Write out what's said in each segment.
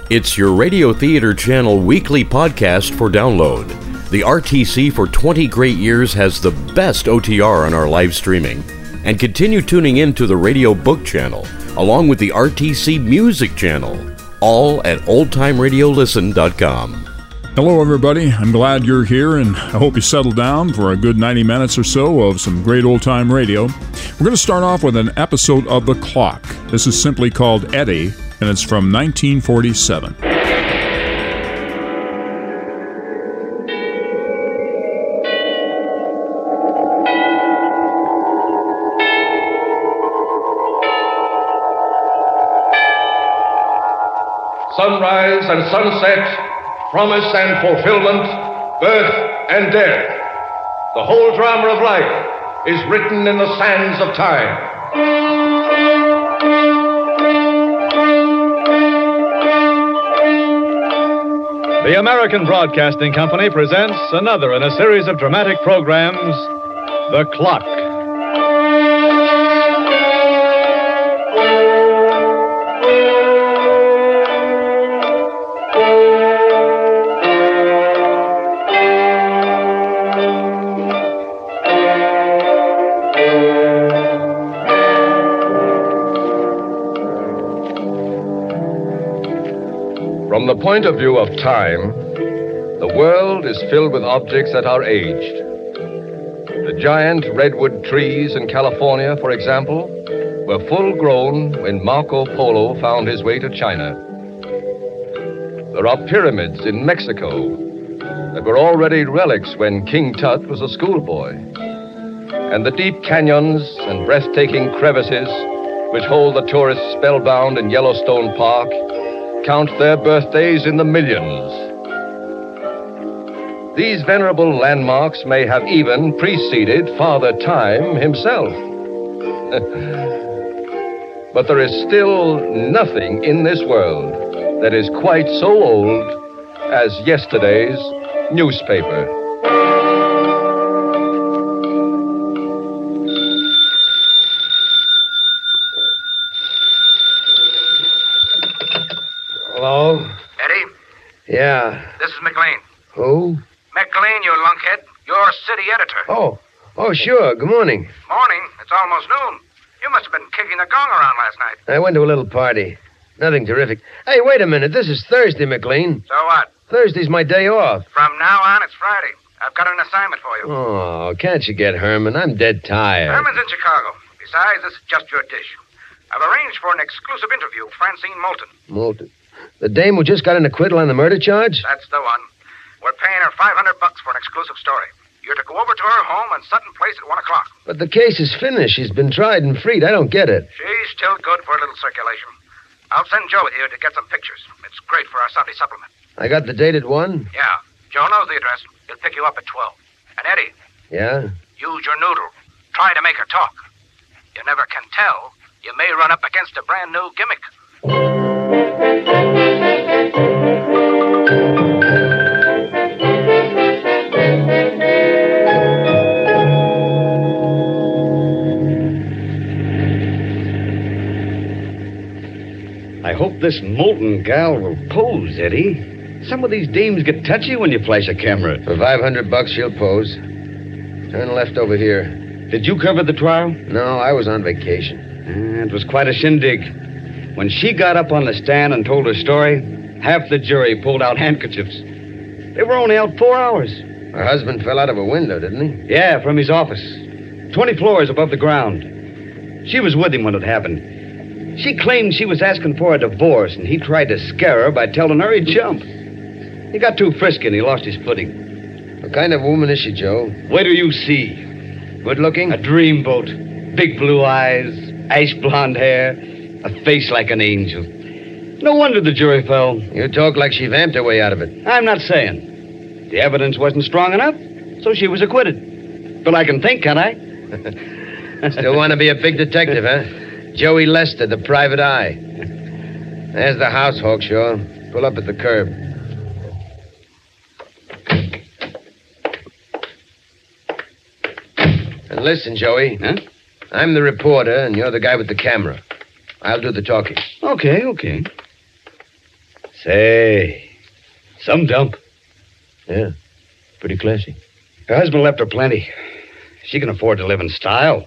It's your Radio Theater Channel weekly podcast for download. The RTC for 20 great years has the best OTR on our live streaming. And continue tuning in to the Radio Book Channel, along with the RTC Music Channel, all at oldtimeradiolisten.com. Hello, everybody. I'm glad you're here, and I hope you settle down for a good 90 minutes or so of some great old-time radio. We're going to start off with an episode of The Clock. This is simply called Eddie, and it's from 1947. Sunrise and sunset, promise and fulfillment, birth and death. The whole drama of life is written in the sands of time. The American Broadcasting Company presents another in a series of dramatic programs, The Clock. From the point of view of time, the world is filled with objects that are aged. The giant redwood trees in California, for example, were full grown when Marco Polo found his way to China. There are pyramids in Mexico that were already relics when King Tut was a schoolboy. And the deep canyons and breathtaking crevices which hold the tourists spellbound in Yellowstone Park count their birthdays in the millions. These venerable landmarks may have even preceded Father Time himself. But there is still nothing in this world that is quite so old as yesterday's newspaper. Hello? Eddie? Yeah. This is McLean. Who? McLean, you lunkhead. You're city editor. Oh, sure. Good morning. Morning. It's almost noon. You must have been kicking the gong around last night. I went to a little party. Nothing terrific. Hey, wait a minute. This is Thursday, McLean. So what? Thursday's my day off. From now on, it's Friday. I've got an assignment for you. Oh, can't you get Herman? I'm dead tired. Herman's in Chicago. Besides, this is just your dish. I've arranged for an exclusive interview with Francine Moulton. Moulton? The dame who just got an acquittal on the murder charge? That's the one. We're paying her $500 for an exclusive story. You're to go over to her home on Sutton Place at 1 o'clock. But the case is finished. She's been tried and freed. I don't get it. She's still good for a little circulation. I'll send Joe with you to get some pictures. It's great for our Sunday supplement. I got the date at 1? Yeah. Joe knows the address. He'll pick you up at 12. And Eddie. Yeah? Use your noodle. Try to make her talk. You never can tell. You may run up against a brand new gimmick. I hope this Moulton gal will pose, Eddie. Some of these dames get touchy when you flash a camera. For $500, she'll pose. Turn left over here. Did you cover the trial? No, I was on vacation. It was quite a shindig. When she got up on the stand and told her story, half the jury pulled out handkerchiefs. They were only out 4 hours. Her husband fell out of a window, didn't he? Yeah, from his office. 20 floors above the ground. She was with him when it happened. She claimed she was asking for a divorce, and he tried to scare her by telling her he'd jump. He got too frisky, and he lost his footing. What kind of woman is she, Joe? Wait till you see. Good looking? A dreamboat. Big blue eyes, ash blonde hair, a face like an angel. No wonder the jury fell. You talk like she vamped her way out of it. I'm not saying. The evidence wasn't strong enough, so she was acquitted. But I can think, can't I? Still want to be a big detective, huh? Joey Lester, the private eye. There's the house, Hawkshaw. Pull up at the curb. And listen, Joey. Huh? I'm the reporter, and you're the guy with the camera. I'll do the talking. Okay. Say, some dump. Yeah, pretty classy. Her husband left her plenty. She can afford to live in style.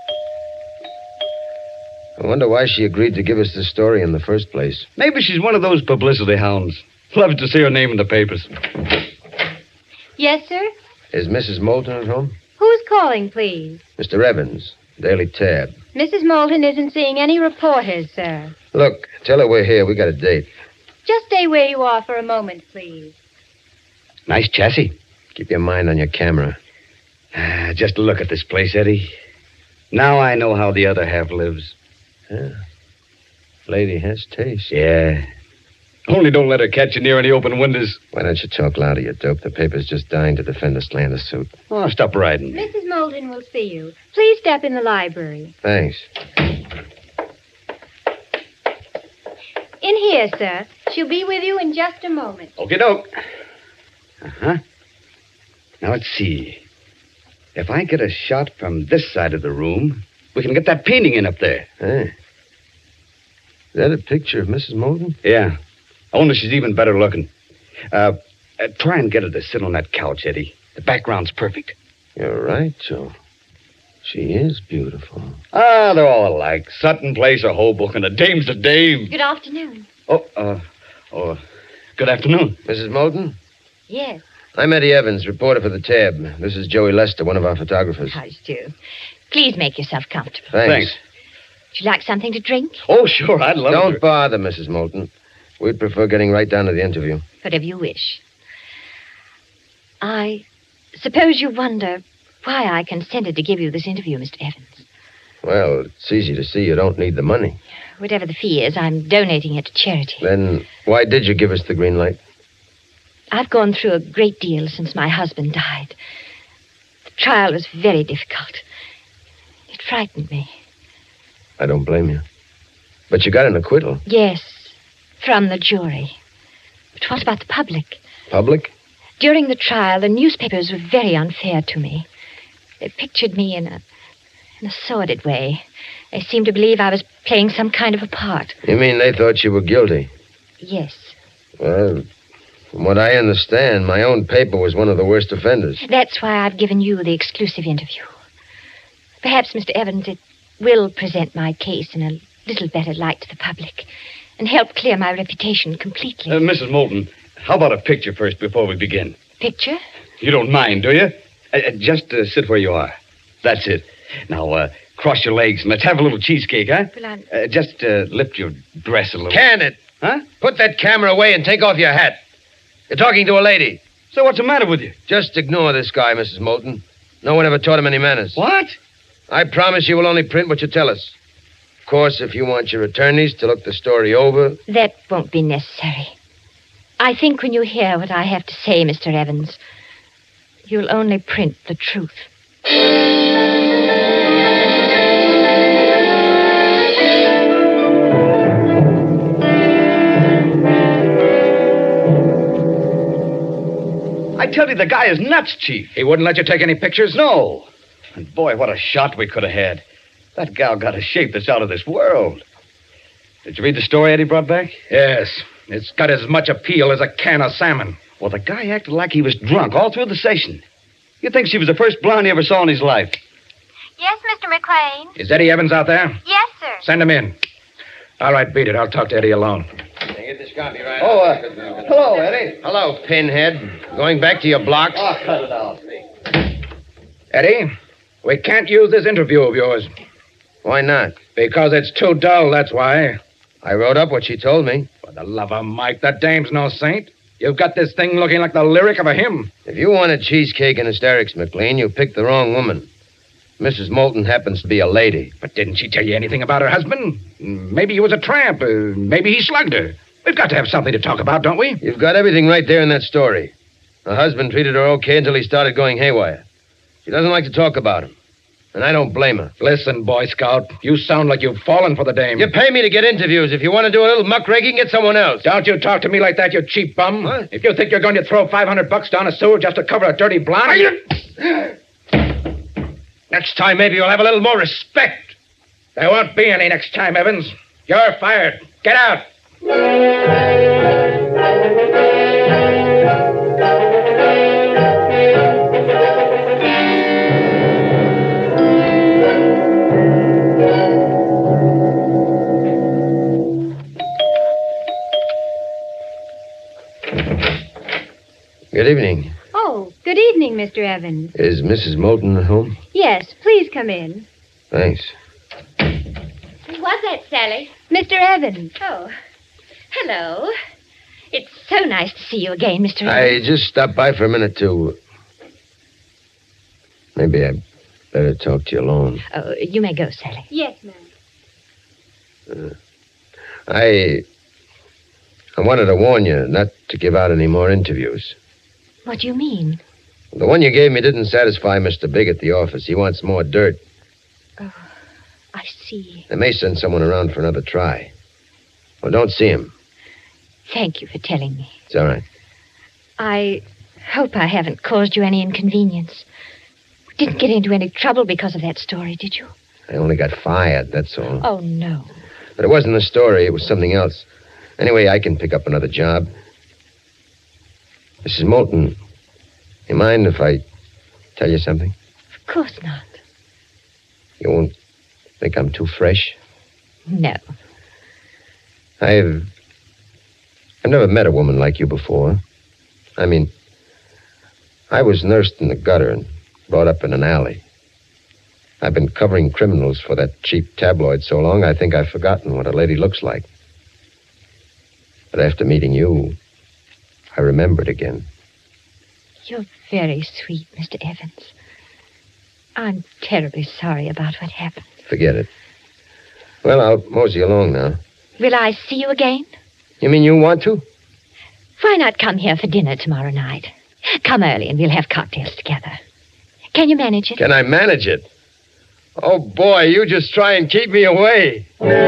I wonder why she agreed to give us this story in the first place. Maybe she's one of those publicity hounds. Loves to see her name in the papers. Yes, sir? Is Mrs. Moulton at home? Who's calling, please? Mr. Evans, Daily Tab. Mrs. Moulton isn't seeing any reporters, sir. Look, tell her we're here. We got a date. Just stay where you are for a moment, please. Nice chassis. Keep your mind on your camera. Just look at this place, Eddie. Now I know how the other half lives. Yeah. Lady has taste. Yeah. Only don't let her catch you near any open windows. Why don't you talk louder, you dope? The paper's just dying to defend a slander suit. Oh, stop riding. Mrs. Moulton will see you. Please step in the library. Thanks. In here, sir. She'll be with you in just a moment. Okie doke. Uh-huh. Now, let's see. If I get a shot from this side of the room, we can get that painting in up there. Hey. Is that a picture of Mrs. Moulton? Yeah. Only she's even better looking. Try and get her to sit on that couch, Eddie. The background's perfect. You're right, Joe. She is beautiful. They're all alike. Sutton Place or Hoboken. A dame's a dame. Good afternoon. Good afternoon. Mrs. Moulton? Yes. I'm Eddie Evans, reporter for the Tab. This is Joey Lester, one of our photographers. How do you do? Please make yourself comfortable. Thanks. Would you like something to drink? Oh, sure. I'd love Don't bother, Mrs. Moulton. We'd prefer getting right down to the interview. Whatever you wish. I suppose you wonder why I consented to give you this interview, Mr. Evans. Well, it's easy to see you don't need the money. Whatever the fee is, I'm donating it to charity. Then why did you give us the green light? I've gone through a great deal since my husband died. The trial was very difficult. It frightened me. I don't blame you. But you got an acquittal. Yes, from the jury. But what about the public? Public? During the trial, the newspapers were very unfair to me. They pictured me in a sordid way. They seemed to believe I was playing some kind of a part. You mean they thought you were guilty? Yes. Well, from what I understand, my own paper was one of the worst offenders. That's why I've given you the exclusive interview. Perhaps, Mr. Evans, it will present my case in a little better light to the public and help clear my reputation completely. Mrs. Moulton, how about a picture first before we begin? Picture? You don't mind, do you? Just sit where you are. That's it. Now, cross your legs and let's have a little cheesecake, huh? Well, I'm... Just lift your dress a little. Can it? Huh? Put that camera away and take off your hat. You're talking to a lady. So what's the matter with you? Just ignore this guy, Mrs. Moulton. No one ever taught him any manners. What? I promise you will only print what you tell us. Of course, if you want your attorneys to look the story over... That won't be necessary. I think when you hear what I have to say, Mr. Evans, you'll only print the truth. I tell you, the guy is nuts, Chief. He wouldn't let you take any pictures? No. And boy, what a shot we could have had. That gal got a shape that's out of this world. Did you read the story Eddie brought back? Yes. It's got as much appeal as a can of salmon. Well, the guy acted like he was drunk all through the session. You'd think she was the first blonde he ever saw in his life. Yes, Mr. McLean. Is Eddie Evans out there? Yes, sir. Send him in. All right, beat it. I'll talk to Eddie alone. Get this copy right. Hello, Eddie. Hello, Pinhead. Going back to your blocks? Oh, cut it out. Eddie, we can't use this interview of yours. Why not? Because it's too dull, that's why. I wrote up what she told me. For the love of Mike, that dame's no saint. You've got this thing looking like the lyric of a hymn. If you wanted cheesecake and hysterics, McLean, you picked the wrong woman. Mrs. Moulton happens to be a lady. But didn't she tell you anything about her husband? Maybe he was a tramp. Maybe he slugged her. We've got to have something to talk about, don't we? You've got everything right there in that story. Her husband treated her okay until he started going haywire. She doesn't like to talk about him. And I don't blame her. Listen, Boy Scout, you sound like you've fallen for the dame. You pay me to get interviews. If you want to do a little muckraking, get someone else. Don't you talk to me like that, you cheap bum. What? If you think you're going to throw $500 down a sewer just to cover a dirty blonde... Next time, maybe you'll have a little more respect. There won't be any next time, Evans. You're fired. Get out. Good evening. Oh, good evening, Mr. Evans. Is Mrs. Moulton at home? Yes, please come in. Thanks. Who was that, Sally? Mr. Evans. Oh, hello. It's so nice to see you again, Mr. I Evans. just stopped by for a minute to... Maybe I better talk to you alone. Oh, you may go, Sally. Yes, ma'am. I wanted to warn you not to give out any more interviews. What do you mean? The one you gave me didn't satisfy Mr. Big at the office. He wants more dirt. Oh, I see. They may send someone around for another try. Well, don't see him. Thank you for telling me. It's all right. I hope I haven't caused you any inconvenience. Didn't get into any trouble because of that story, did you? I only got fired, that's all. Oh, no. But it wasn't a story. It was something else. Anyway, I can pick up another job. Mrs. Moulton, you mind if I tell you something? Of course not. You won't think I'm too fresh? No. I've never met a woman like you before. I mean, I was nursed in the gutter and brought up in an alley. I've been covering criminals for that cheap tabloid so long, I think I've forgotten what a lady looks like. But after meeting you, I remembered again. You're very sweet, Mr. Evans. I'm terribly sorry about what happened. Forget it. Well, I'll mosey along now. Will I see you again? You mean you want to? Why not come here for dinner tomorrow night? Come early and we'll have cocktails together. Can you manage it? Can I manage it? Oh, boy, you just try and keep me away.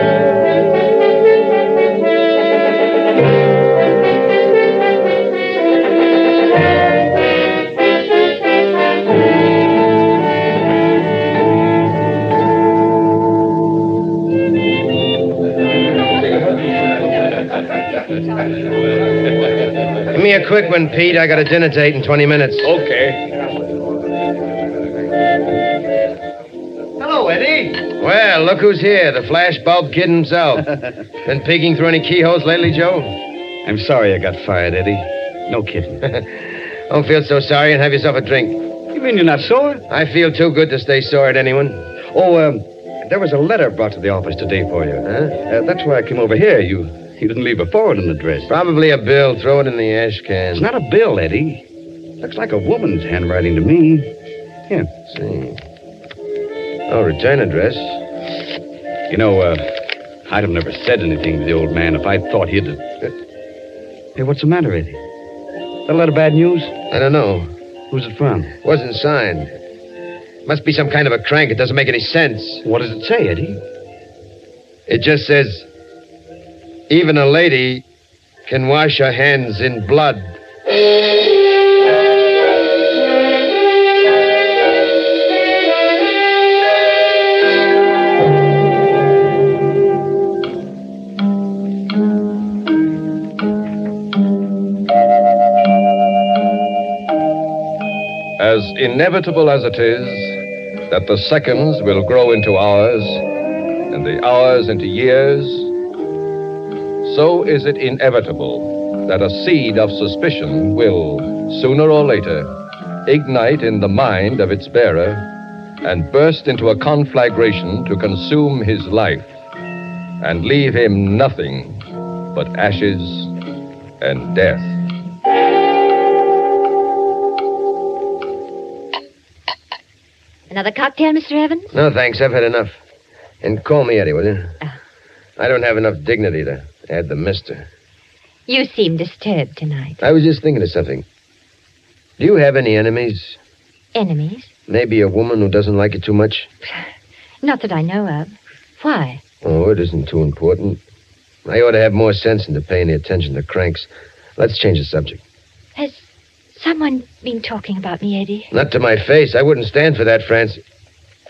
Give me a quick one, Pete. I got a dinner date in 20 minutes. Okay. Hello, Eddie. Well, look who's here, the flashbulb kid himself. Been peeking through any keyholes lately, Joe? I'm sorry I got fired, Eddie. No kidding. Don't feel so sorry and have yourself a drink. You mean you're not sore? I feel too good to stay sore at anyone. Oh, there was a letter brought to the office today for you. Huh? That's why I came over here. You didn't leave a forwarding address. Probably a bill. Throw it in the ash can. It's not a bill, Eddie. Looks like a woman's handwriting to me. Here. Let's see. Oh, return address. You know, I'd have never said anything to the old man if I'd thought he'd... Hey, what's the matter, Eddie? That a lot of bad news? I don't know. Who's it from? Wasn't signed. Must be some kind of a crank. It doesn't make any sense. What does it say, Eddie? It just says, even a lady can wash her hands in blood. As inevitable as it is that the seconds will grow into hours and the hours into years, so is it inevitable that a seed of suspicion will, sooner or later, ignite in the mind of its bearer and burst into a conflagration to consume his life and leave him nothing but ashes and death. Another cocktail, Mr. Evans? No, thanks. I've had enough. And call me Eddie, will you? Oh. I don't have enough dignity to add the mister. You seem disturbed tonight. I was just thinking of something. Do you have any enemies? Enemies? Maybe a woman who doesn't like you too much? Not that I know of. Why? Oh, it isn't too important. I ought to have more sense than to pay any attention to cranks. Let's change the subject. Has someone been talking about me, Eddie? Not to my face. I wouldn't stand for that, Francine.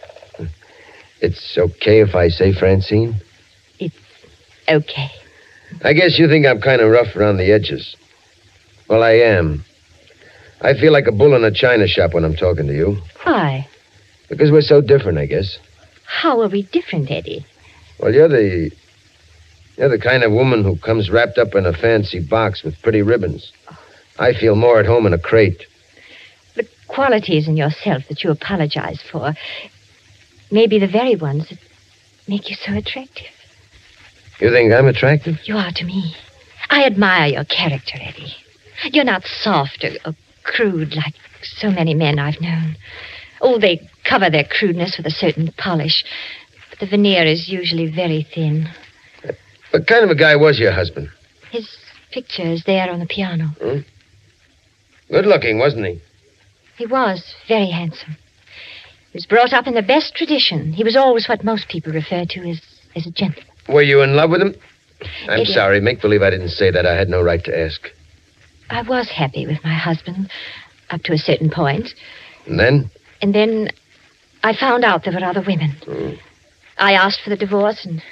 It's okay if I say Francine? It's okay. I guess you think I'm kind of rough around the edges. Well, I am. I feel like a bull in a china shop when I'm talking to you. Why? Because we're so different, I guess. How are we different, Eddie? Well, you're the kind of woman who comes wrapped up in a fancy box with pretty ribbons. I feel more at home in a crate. The qualities in yourself that you apologize for may be the very ones that make you so attractive. You think I'm attractive? You are to me. I admire your character, Eddie. You're not soft or crude like so many men I've known. Oh, they cover their crudeness with a certain polish, but the veneer is usually very thin. What kind of a guy was your husband? His picture is there on the piano. Good looking, wasn't he? He was very handsome. He was brought up in the best tradition. He was always what most people refer to as a gentleman. Were you in love with him? I'm Eddie. sorry. Make believe I didn't say that. I had no right to ask. I was happy with my husband up to a certain point. And then? And then I found out there were other women. I asked for the divorce and...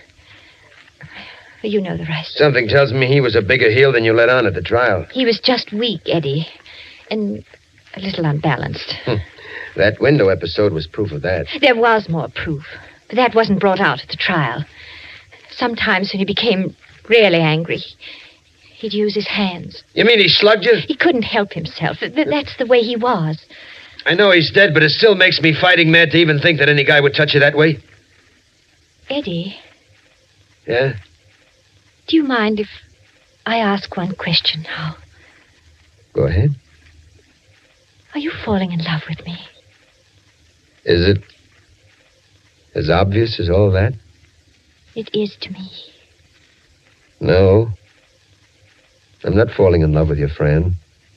you know the rest. Something tells me he was a bigger heel than you let on at the trial. He was just weak, Eddie. And a little unbalanced. That window episode was proof of that. There was more proof. But that wasn't brought out at the trial. Sometimes when he became really angry, he'd use his hands. You mean he slugged you? He couldn't help himself. That's the way he was. I know he's dead, but it still makes me fighting mad to even think that any guy would touch you that way. Eddie, Yeah? do you mind if I ask one question now? Go ahead. Are you falling in love with me? Is it as obvious as all that? It is to me. No. I'm not falling in love with your friend.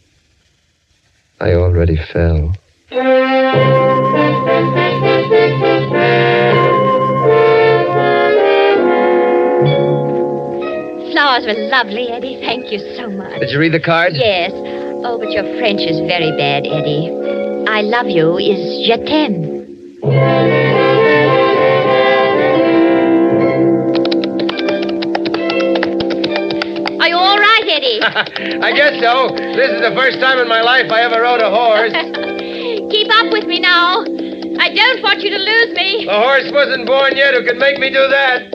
I already fell. Flowers were lovely, Eddie. Thank you so much. Did you read the card? Yes. Oh, but your French is very bad, Eddie. I love you is je t'aime. Are you all right, Eddie? I guess so. This is the first time in my life I ever rode a horse. Keep up with me now. I don't want you to lose me. The horse wasn't born yet who could make me do that.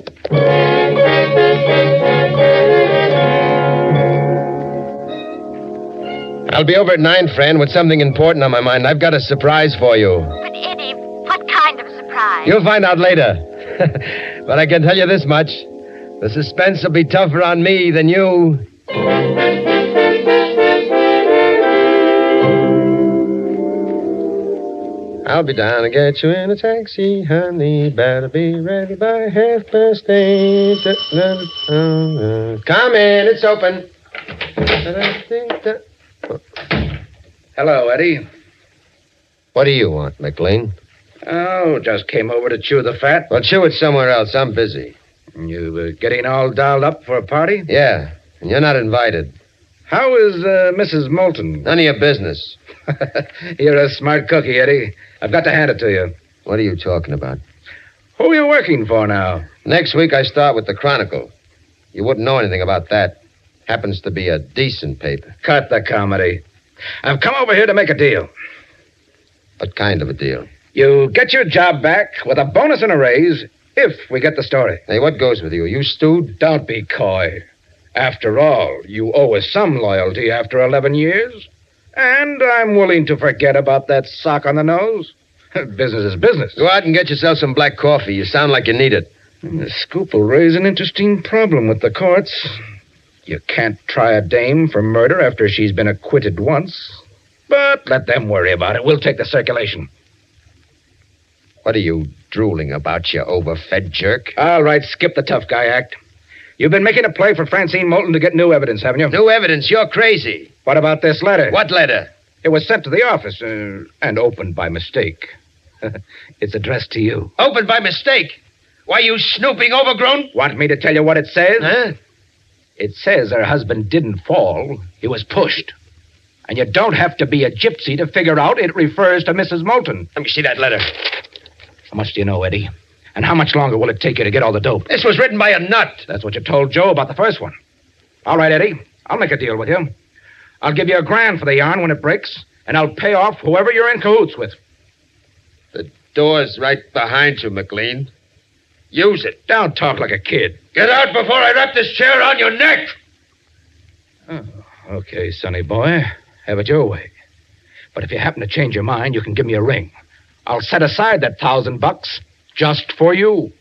I'll be over at 9, Fran, with something important on my mind. I've got a surprise for you. But, Eddie, what kind of a surprise? You'll find out later. But I can tell you this much. The suspense will be tougher on me than you. I'll be down to get you in a taxi, honey. Better be ready by 8:30. Come in, it's open. Hello, Eddie. What do you want, McLean? Oh, just came over to chew the fat. Well, chew it somewhere else. I'm busy. You getting all dolled up for a party? Yeah, and you're not invited. How is Mrs. Moulton? None of your business. You're a smart cookie, Eddie. I've got to hand it to you. What are you talking about? Who are you working for now? Next week I start with the Chronicle. You wouldn't know anything about that. Happens to be a decent paper. Cut the comedy. I've come over here to make a deal. What kind of a deal? You get your job back with a bonus and a raise if we get the story. Hey, what goes with you? You stewed? Don't be coy. After all, you owe us some loyalty after 11 years. And I'm willing to forget about that sock on the nose. Business is business. Go out and get yourself some black coffee. You sound like you need it. The scoop will raise an interesting problem with the courts. You can't try a dame for murder after she's been acquitted once. But let them worry about it. We'll take the circulation. What are you drooling about, you overfed jerk? All right, skip the tough guy act. You've been making a play for Francine Moulton to get new evidence, haven't you? New evidence? You're crazy. What about this letter? What letter? It was sent to the office and opened by mistake. It's addressed to you. Opened by mistake? Why, you snooping overgrown? Want me to tell you what it says? Huh? It says her husband didn't fall. He was pushed. And you don't have to be a gypsy to figure out it refers to Mrs. Moulton. Let me see that letter. How much do you know, Eddie? And how much longer will it take you to get all the dope? This was written by a nut. That's what you told Joe about the first one. All right, Eddie. I'll make a deal with you. I'll give you $1,000 for the yarn when it breaks, and I'll pay off whoever you're in cahoots with. The door's right behind you, McLean. Use it. Don't talk like a kid. Get out before I wrap this chair around your neck! Oh, okay, sonny boy. Have it your way. But if you happen to change your mind, you can give me a ring. I'll set aside that $1,000 just for you.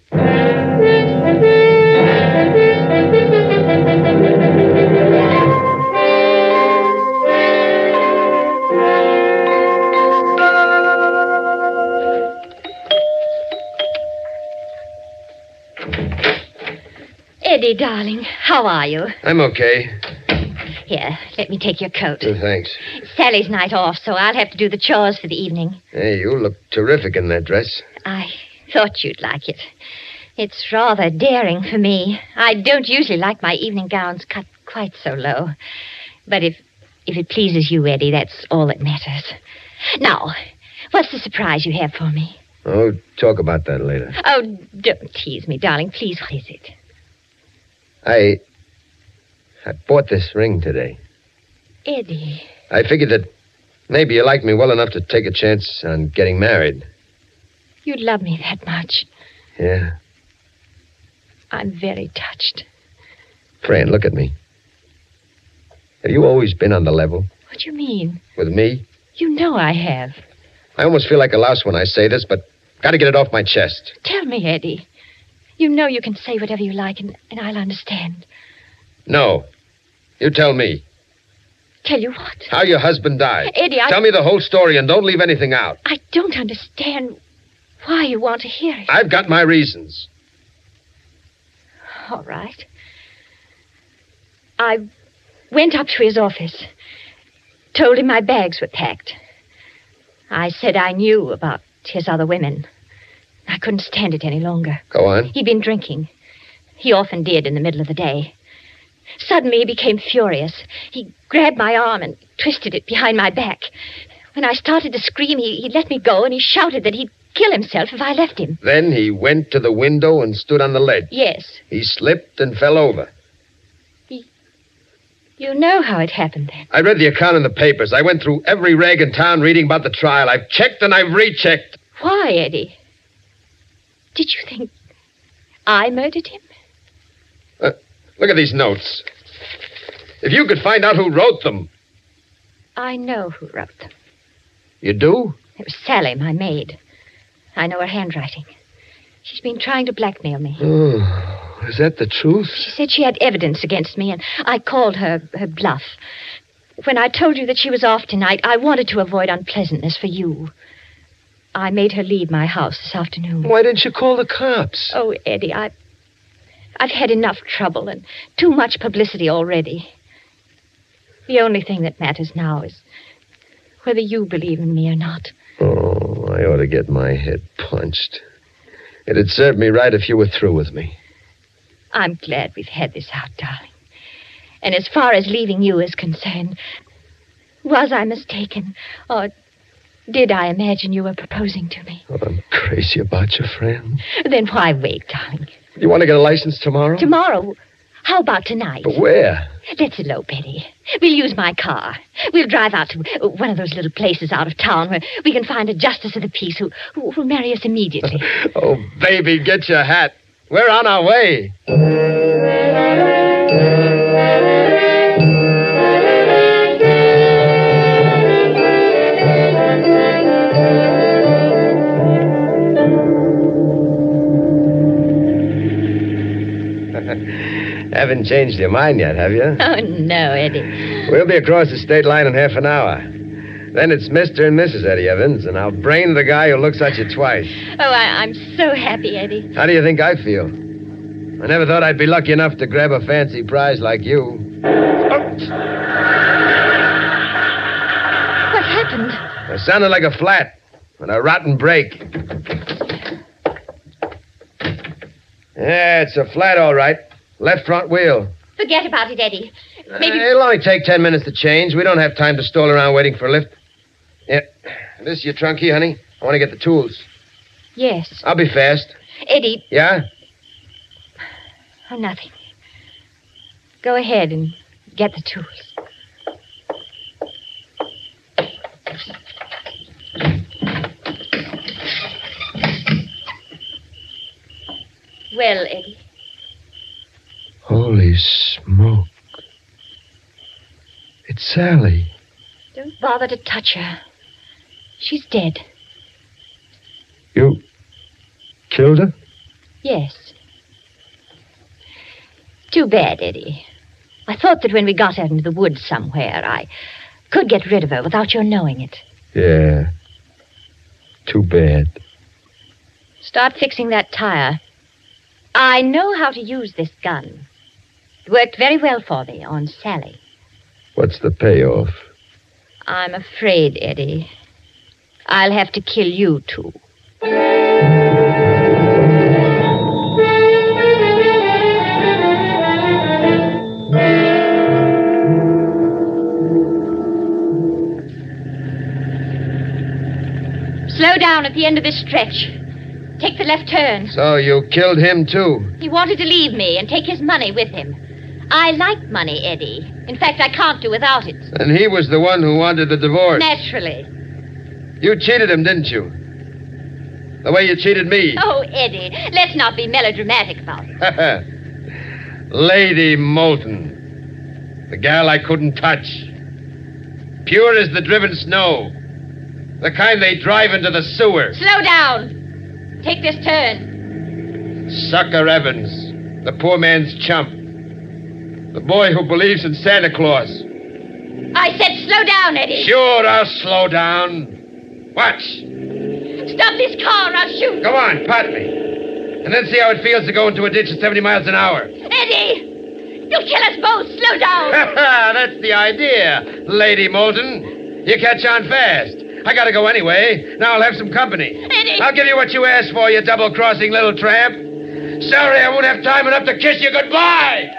Eddie, darling, how are you? I'm okay. Here, let me take your coat. Oh, thanks. It's Sally's night off, so I'll have to do the chores for the evening. Hey, you look terrific in that dress. I thought you'd like it. It's rather daring for me. I don't usually like my evening gowns cut quite so low. But if it pleases you, Eddie, that's all that matters. Now, what's the surprise you have for me? Oh, talk about that later. Oh, don't tease me, darling. Please, what is it? I bought this ring today. Eddie. I figured that maybe you like me well enough to take a chance on getting married. You love me that much. Yeah. I'm very touched. Fran, look at me. Have you always been on the level? What do you mean? With me? You know I have. I almost feel like a louse when I say this, but got to get it off my chest. Tell me, Eddie. You know you can say whatever you like, and I'll understand. No. You tell me. Tell you what? How your husband died. Eddie, Tell me the whole story and don't leave anything out. I don't understand why you want to hear it. I've got my reasons. All right. I went up to his office, told him my bags were packed. I said I knew about his other women. I couldn't stand it any longer. Go on. He'd been drinking. He often did in the middle of the day. Suddenly he became furious. He grabbed my arm and twisted it behind my back. When I started to scream, he let me go, and he shouted that he'd kill himself if I left him. Then he went to the window and stood on the ledge. Yes. He slipped and fell over. You know how it happened then. I read the account in the papers. I went through every rag in town reading about the trial. I've checked and I've rechecked. Why, Eddie? Did you think I murdered him? Look at these notes. If you could find out who wrote them. I know who wrote them. You do? It was Sally, my maid. I know her handwriting. She's been trying to blackmail me. Oh, is that the truth? She said she had evidence against me, and I called her bluff. When I told you that she was off tonight, I wanted to avoid unpleasantness for you. I made her leave my house this afternoon. Why didn't you call the cops? Oh, Eddie, I've had enough trouble and too much publicity already. The only thing that matters now is whether you believe in me or not. Oh, I ought to get my head punched. It'd serve me right if you were through with me. I'm glad we've had this out, darling. And as far as leaving you is concerned, was I mistaken? Or did I imagine you were proposing to me? Oh, I'm crazy about your friend. Then why wait, darling? You want to get a license tomorrow? Tomorrow? How about tonight? But where? Let's elope, Eddie. We'll use my car. We'll drive out to one of those little places out of town where we can find a justice of the peace who'll marry us immediately. Oh, baby, get your hat. We're on our way. Haven't changed your mind yet, have you? Oh, no, Eddie. We'll be across the state line in half an hour. Then it's Mr. and Mrs. Eddie Evans, and I'll brain the guy who looks at you twice. Oh, I'm so happy, Eddie. How do you think I feel? I never thought I'd be lucky enough to grab a fancy prize like you. What happened? It sounded like a flat and a rotten brake. Yeah, it's a flat, all right. Left front wheel. Forget about it, Eddie. Maybe... It'll only take 10 minutes to change. We don't have time to stall around waiting for a lift. Yeah. This is your trunk key, honey? I want to get the tools. Yes. I'll be fast. Eddie. Yeah? Oh, nothing. Go ahead and get the tools. Well, Eddie. Holy smoke. It's Sally. Don't bother to touch her. She's dead. You killed her? Yes. Too bad, Eddie. I thought that when we got her into the woods somewhere, I could get rid of her without your knowing it. Yeah. Too bad. Start fixing that tire. I know how to use this gun. It worked very well for me on Sally. What's the payoff? I'm afraid, Eddie, I'll have to kill you, too. Slow down at the end of this stretch. Take the left turn. So you killed him, too? He wanted to leave me and take his money with him. I like money, Eddie. In fact, I can't do without it. And he was the one who wanted the divorce. Naturally. You cheated him, didn't you? The way you cheated me. Oh, Eddie, let's not be melodramatic about it. Lady Moulton. The gal I couldn't touch. Pure as the driven snow. The kind they drive into the sewer. Slow down. Take this turn. Sucker Evans. The poor man's chump. The boy who believes in Santa Claus. I said slow down, Eddie. Sure, I'll slow down. Watch. Stop this car or I'll shoot. Go on, pat me. And then see how it feels to go into a ditch at 70 miles an hour. Eddie! You'll kill us both. Slow down. That's the idea, Lady Moulton. You catch on fast. I gotta go anyway. Now I'll have some company. Eddie! I'll give you what you asked for, you double-crossing little tramp. Sorry I won't have time enough to kiss you goodbye.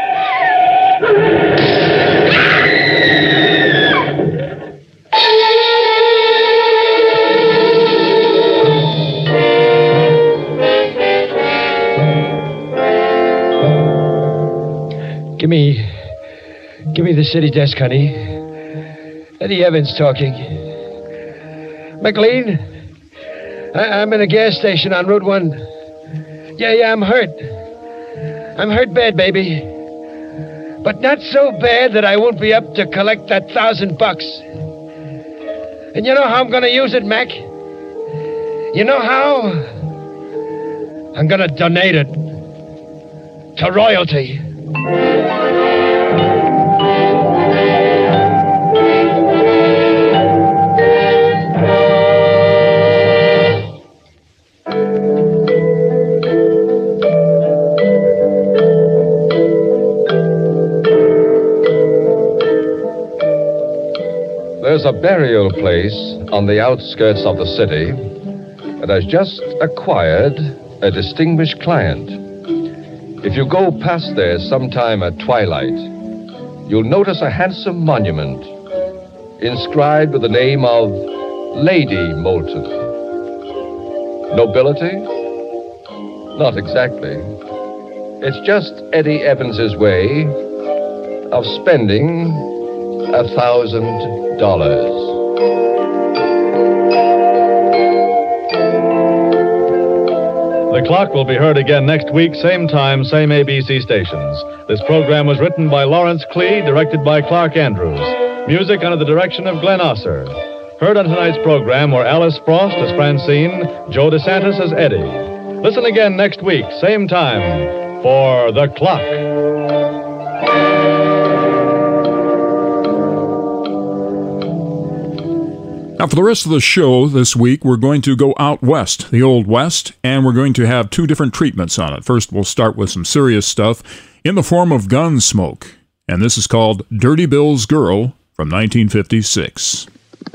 Give me the city desk, honey. Eddie Evans talking. McLean, I'm in a gas station on Route 1. Yeah, I'm hurt. I'm hurt bad, baby. But not so bad that I won't be up to collect that $1,000. And you know how I'm going to use it, Mac? You know how? I'm going to donate it to royalty. There's a burial place on the outskirts of the city that has just acquired a distinguished client. If you go past there sometime at twilight, you'll notice a handsome monument inscribed with the name of Lady Moulton. Nobility? Not exactly. It's just Eddie Evans's way of spending $1,000. The Clock will be heard again next week, same time, same ABC stations. This program was written by Lawrence Clee, directed by Clark Andrews. Music under the direction of Glenn Osser. Heard on tonight's program were Alice Frost as Francine, Joe DeSantis as Eddie. Listen again next week, same time, for The Clock. Now, for the rest of the show this week, we're going to go out west, the Old West, and we're going to have two different treatments on it. First, we'll start with some serious stuff in the form of Gunsmoke, and this is called Dirty Bill's Girl from 1956.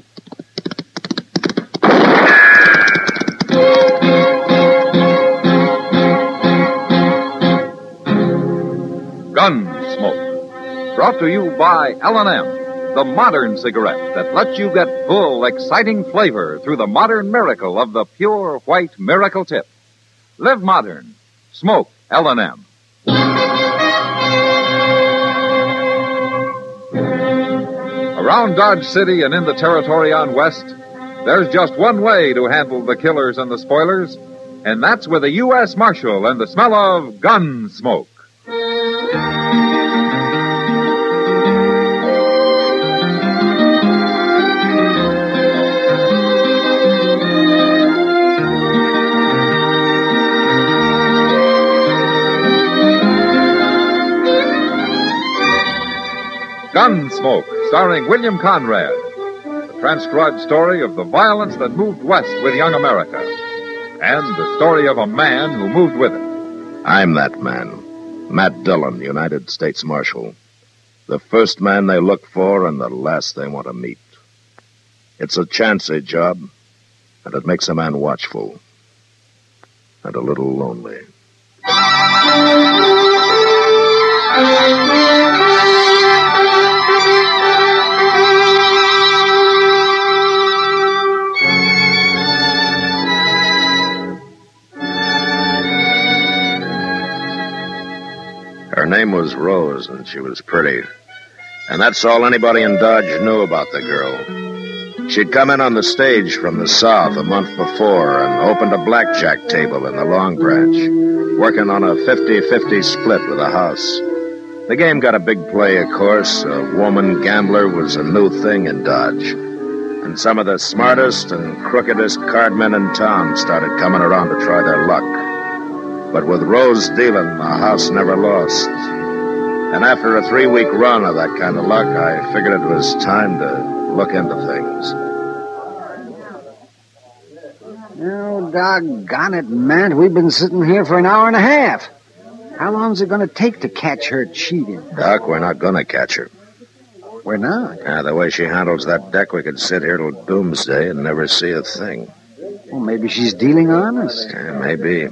Gunsmoke, brought to you by L&M. The modern cigarette that lets you get full, exciting flavor through the modern miracle of the pure white miracle tip. Live modern. Smoke L&M. Around Dodge City and in the territory on West, there's just one way to handle the killers and the spoilers, and that's with a U.S. Marshal and the smell of gun smoke. Gunsmoke, starring William Conrad. The transcribed story of the violence that moved west with young America. And the story of a man who moved with it. I'm that man. Matt Dillon, United States Marshal. The first man they look for and the last they want to meet. It's a chancy job, and it makes a man watchful. And a little lonely. Her name was Rose, and she was pretty. And that's all anybody in Dodge knew about the girl. She'd come in on the stage from the South a month before and opened a blackjack table in the Long Branch, working on a 50-50 split with a house. The game got a big play, of course. A woman gambler was a new thing in Dodge. And some of the smartest and crookedest cardmen in town started coming around to try their luck. But with Rose dealing, the house never lost. And after a 3-week run of that kind of luck, I figured it was time to look into things. Oh, doggone it, Matt. We've been sitting here for an hour and a half. How long's it going to take to catch her cheating? Doc, we're not going to catch her. We're not? Yeah, the way she handles that deck, we could sit here till doomsday and never see a thing. Well, maybe she's dealing honest. Yeah, maybe.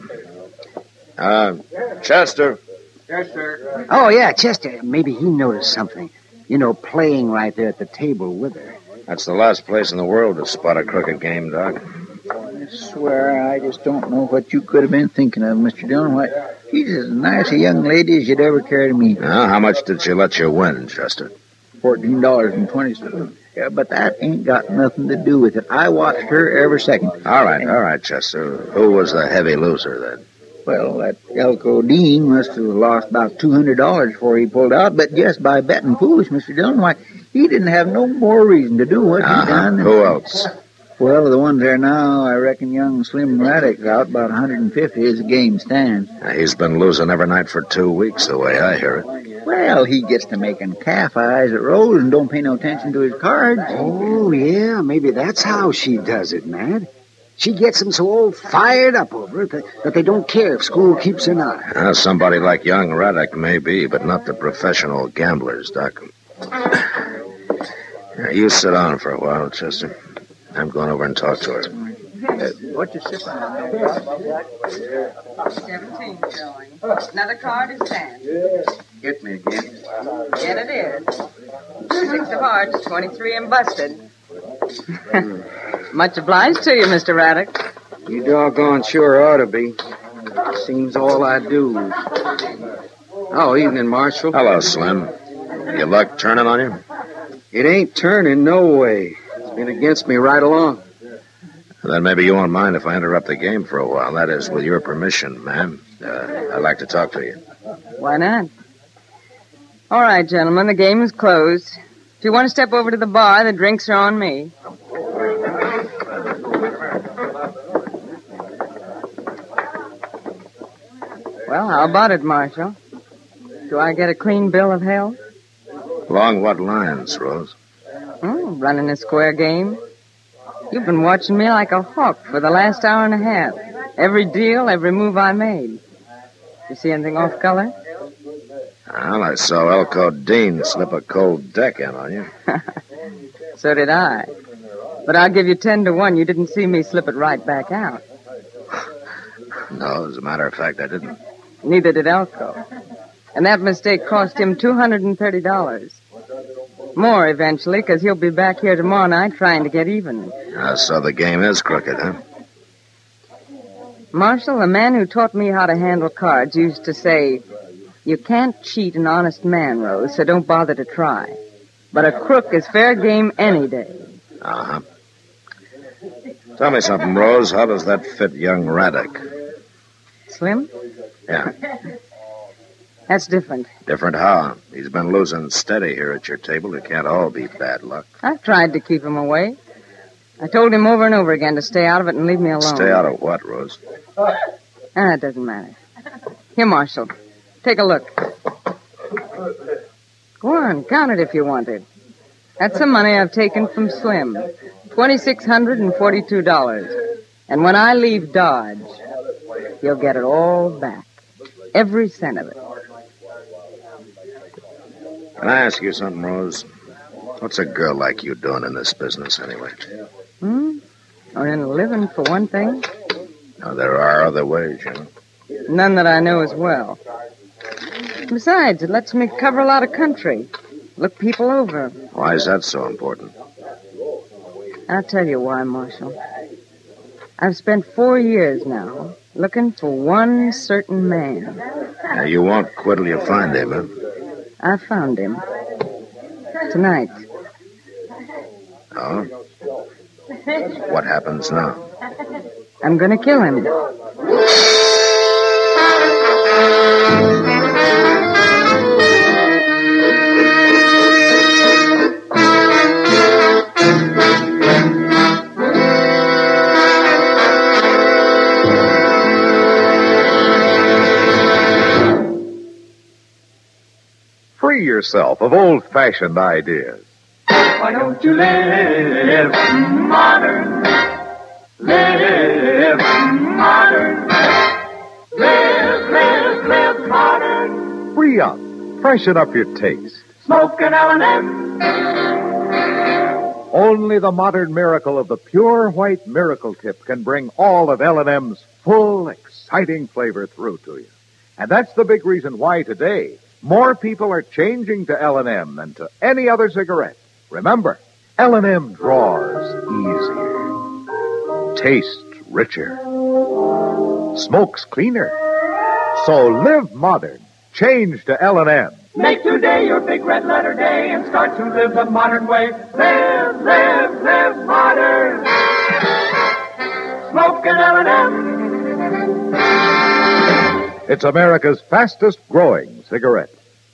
Chester. Yes, sir. Oh, yeah, Chester. Maybe he noticed something. You know, playing right there at the table with her. That's the last place in the world to spot a crooked game, Doc. I swear, I just don't know what you could have been thinking of, Mr. Dillon. Why, she's as nice a young lady as you'd ever care to meet. Now, how much did she let you win, Chester? $14.20. Yeah, but that ain't got nothing to do with it. I watched her every second. All right, Chester. Who was the heavy loser, then? Well, that Elko Dean must have lost about $200 before he pulled out, but just by betting foolish, Mr. Dillon, why, he didn't have no more reason to do what he done. Who else? Well, the ones there now, I reckon young Slim Raddick's out about 150 as the game stands. He's been losing every night for 2 weeks, the way I hear it. Well, he gets to making calf eyes at Rose and don't pay no attention to his cards. Oh, yeah, maybe that's how she does it, Matt. She gets them so all fired up over it that they don't care if school keeps an eye. Somebody like young Raddick may be, but not the professional gamblers, Doc. You sit down for a while, Chester. I'm going over and talk to her. What's your sip on? 17 showing. Another card is 10. Get me again. Yet it is. 6 of hearts, 23 and busted. Much obliged to you, Mr. Raddick. You doggone sure ought to be. Seems all I do. Oh, evening, Marshal. Hello, Slim. Your luck turning on you? It ain't turning, no way. It's been against me right along. Then maybe you won't mind if I interrupt the game for a while. That is, with your permission, ma'am. I'd like to talk to you. Why not? All right, gentlemen, the game is closed. If you want to step over to the bar, the drinks are on me. Well, how about it, Marshal? Do I get a clean bill of health? Along what lines, Rose? Running a square game. You've been watching me like a hawk for the last hour and a half. Every deal, every move I made. You see anything off color? Well, I saw Elko Dean slip a cold deck in on you. So did I. But I'll give you 10 to 1. You didn't see me slip it right back out. No, as a matter of fact, I didn't. Neither did Elko. And that mistake cost him $230. More eventually, because he'll be back here tomorrow night trying to get even. So the game is crooked, huh? Marshal, the man who taught me how to handle cards used to say, "You can't cheat an honest man, Rose, so don't bother to try." But a crook is fair game any day. Uh-huh. Tell me something, Rose. How does that fit young Raddick? Slim? Yeah. That's different. Different how? He's been losing steady here at your table. It can't all be bad luck. I've tried to keep him away. I told him over and over again to stay out of it and leave me alone. Stay out of what, Rose? It doesn't matter. Here, Marshal. Take a look. Go on, count it if you want it. That's the money I've taken from Slim. $2,642. And when I leave Dodge, you'll get it all back. Every cent of it. Can I ask you something, Rose? What's a girl like you doing in this business, anyway? Earning a living, for one thing. Now, there are other ways, you know. None that I know as well. Besides, it lets me cover a lot of country. Look people over. Why is that so important? I'll tell you why, Marshal. I've spent 4 years now looking for one certain man. Now, you won't quit till you find him, huh? I found him. Tonight. Oh? What happens now? I'm going to kill him. Free yourself of old-fashioned ideas. Why don't you live modern? Live modern. Live modern. Free up. Freshen up your taste. Smoke an L&M. Only the modern miracle of the pure white miracle tip can bring all of L&M's full, exciting flavor through to you. And that's the big reason why today more people are changing to L&M than to any other cigarette. Remember, L&M draws easier, tastes richer, smokes cleaner. So live modern. Change to L&M. Make today your big red letter day and start to live the modern way. Live modern. Smoke an L&M. It's America's fastest growing cigarette.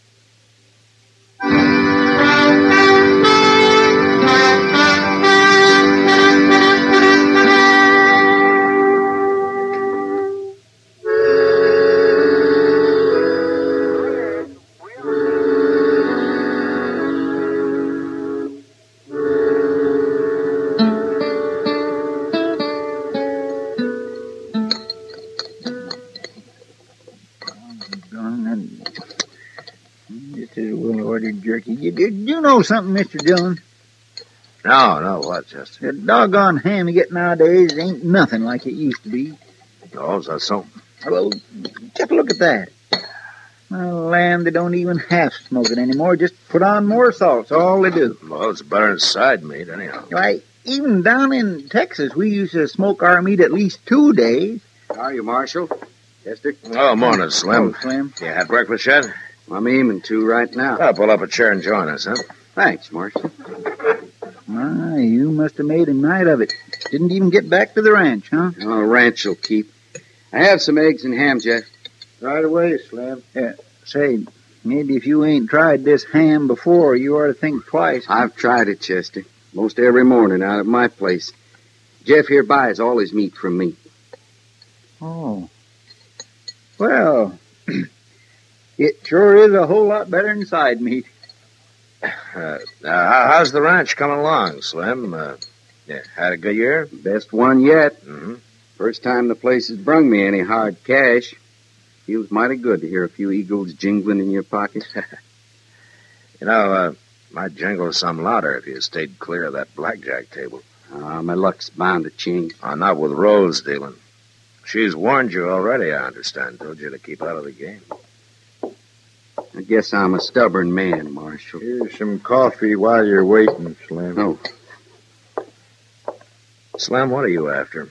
Jerky. You know something, Mr. Dillon? No, what, Chester? The doggone ham you get nowadays ain't nothing like it used to be. Oh, is that so? Well, just look at that. Well, lamb, they don't even half smoke it anymore. Just put on more salt. That's all they do. Well, it's better than side meat, anyhow. Why, even down in Texas, we used to smoke our meat at least 2 days. How are you, Marshal? Chester? Oh, morning, Slim. Oh, Slim. You had breakfast yet? I'm aiming to right now. I'll pull up a chair and join us, huh? Thanks, Marshal. My, you must have made a night of it. Didn't even get back to the ranch, huh? Oh, ranch will keep. I have some eggs and ham, Jeff. Right away, Slim. Yeah. Say, maybe if you ain't tried this ham before, you ought to think twice. I've tried it, Chester. Most every morning out at my place. Jeff here buys all his meat from me. Oh. Well, it sure is a whole lot better than side meat. How's the ranch coming along, Slim? Had a good year? Best one yet. Mm-hmm. First time the place has brung me any hard cash. Feels mighty good to hear a few eagles jingling in your pocket. Might jingle some louder if you stayed clear of that blackjack table. My luck's bound to change. Not with Rose dealing. She's warned you already, I understand. Told you to keep out of the game. I guess I'm a stubborn man, Marshal. Here's some coffee while you're waiting, Slim. Oh. Slim, what are you after?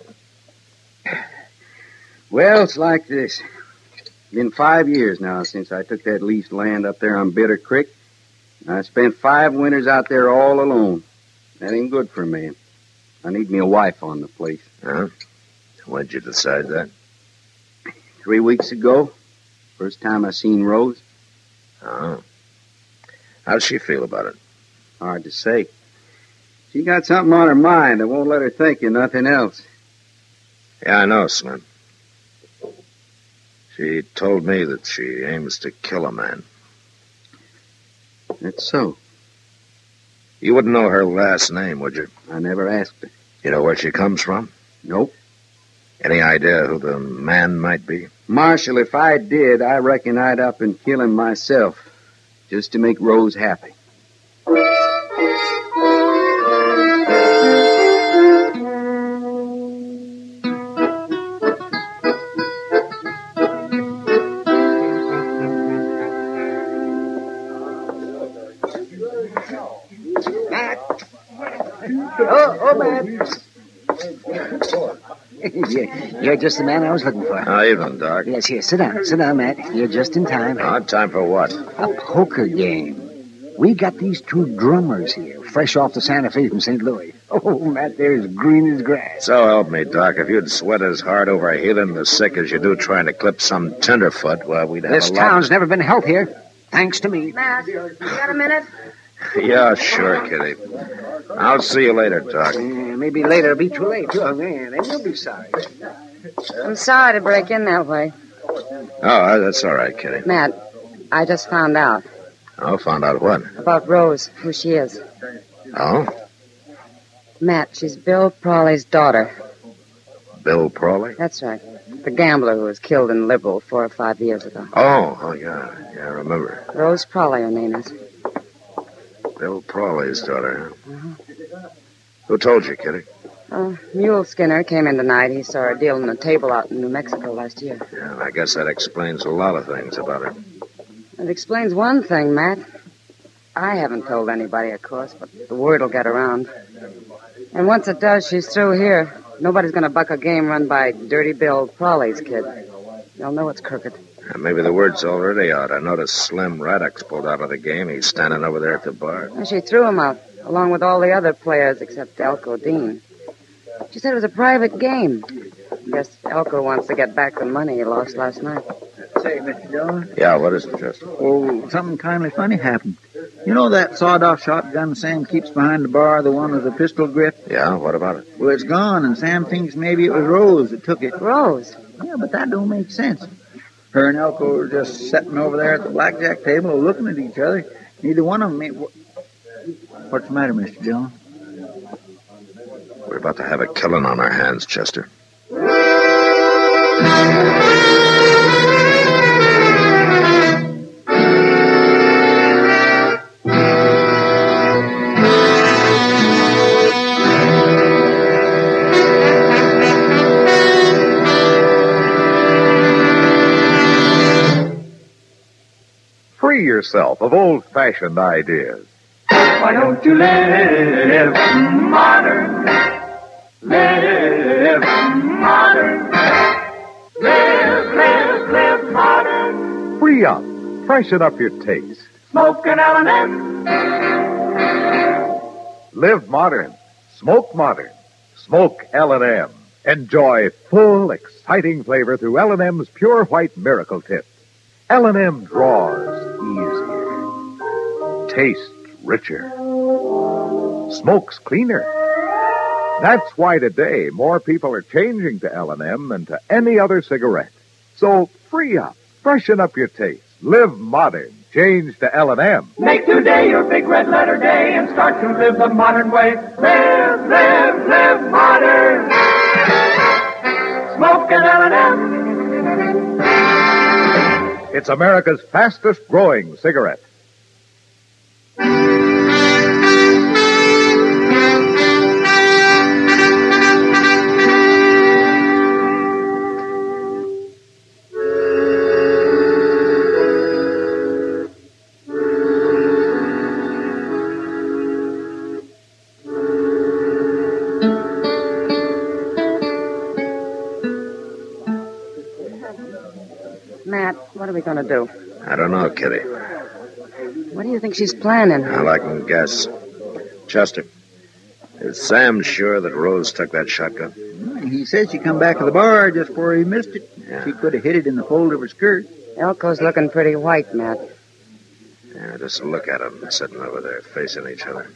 Well, it's like this. Been 5 years now since I took that leased land up there on Bitter Creek. I spent 5 winters out there all alone. That ain't good for me. I need me a wife on the place. Huh? When'd you decide that? 3 weeks ago. First time I seen Rose. Oh. How'd she feel about it? Hard to say. She got something on her mind that won't let her think of nothing else. Yeah, I know, Slim. She told me that she aims to kill a man. That's so. You wouldn't know her last name, would you? I never asked her. You know where she comes from? Nope. Any idea who the man might be? Marshal, if I did, I reckon I'd up and kill him myself, just to make Rose happy. Oh, man. You're just the man I was looking for. Evening, Doc. Yes, here. Sit down, Matt. You're just in time. Time for what? A poker game. We got these 2 drummers here, fresh off the Santa Fe from St. Louis. Oh, Matt, they're as green as grass. So help me, Doc. If you'd sweat as hard over healing the sick as you do trying to clip some tenderfoot, well, we'd have This town's never been healthier, thanks to me. Matt, you got a minute? Yeah, sure, Kitty. I'll see you later, Doc. Maybe later it'll be too late. Oh, man, then you'll be sorry. I'm sorry to break in that way. Oh, that's all right, Kitty. Matt, I just found out. Oh, found out what? About Rose, who she is. Oh? Matt, she's Bill Prawley's daughter. Bill Prawley? That's right. The gambler who was killed in Liberal 4 or 5 years ago. Oh, yeah. Yeah, I remember. Rose Prawley, her name is. Bill Prawley's daughter, huh? Who told you, Kitty? Mule Skinner came in tonight. He saw her dealing a table out in New Mexico last year. Yeah, I guess that explains a lot of things about her. It explains one thing, Matt. I haven't told anybody, of course, but the word will get around. And once it does, she's through here. Nobody's going to buck a game run by Dirty Bill Prawley's kid. They'll know it's crooked. Maybe the word's already out. I noticed Slim Raddock's pulled out of the game. He's standing over there at the bar. And she threw him out, along with all the other players except Elko Dean. She said it was a private game. Guess Elko wants to get back the money he lost last night. Say, Mr. Jones. Yeah, what is it, Chester? Oh, something kindly funny happened. You know that sawed-off shotgun Sam keeps behind the bar, the one with the pistol grip? Yeah, what about it? Well, it's gone, and Sam thinks maybe it was Rose that took it. Rose? Yeah, but that don't make sense. Her and Elko were just sitting over there at the blackjack table looking at each other. Neither one of them made... What's the matter, Mr. Jones? We're about to have a killing on our hands, Chester. Free yourself of old-fashioned ideas. Why don't you live modern? Live modern. Live modern. Free up. Freshen up your taste. Smoke an L&M. Live modern. Smoke modern. Smoke L&M. Enjoy full, exciting flavor through L&M's Pure White Miracle Tips. L&M draws easier. Tastes richer. Smokes cleaner. That's why today more people are changing to L&M than to any other cigarette. So free up. Freshen up your taste. Live modern. Change to L&M. Make today your big red letter day and start to live the modern way. Live modern. Smoke an L&M. It's America's fastest growing cigarette. Matt, what are we going to do? I don't know, Kitty. What do you think she's planning? Well, I can guess. Chester, is Sam sure that Rose took that shotgun? He said she come back to the bar just before he missed it. Yeah. She could have hid it in the fold of her skirt. Elko's looking pretty white, Matt. Yeah, just look at them sitting over there facing each other.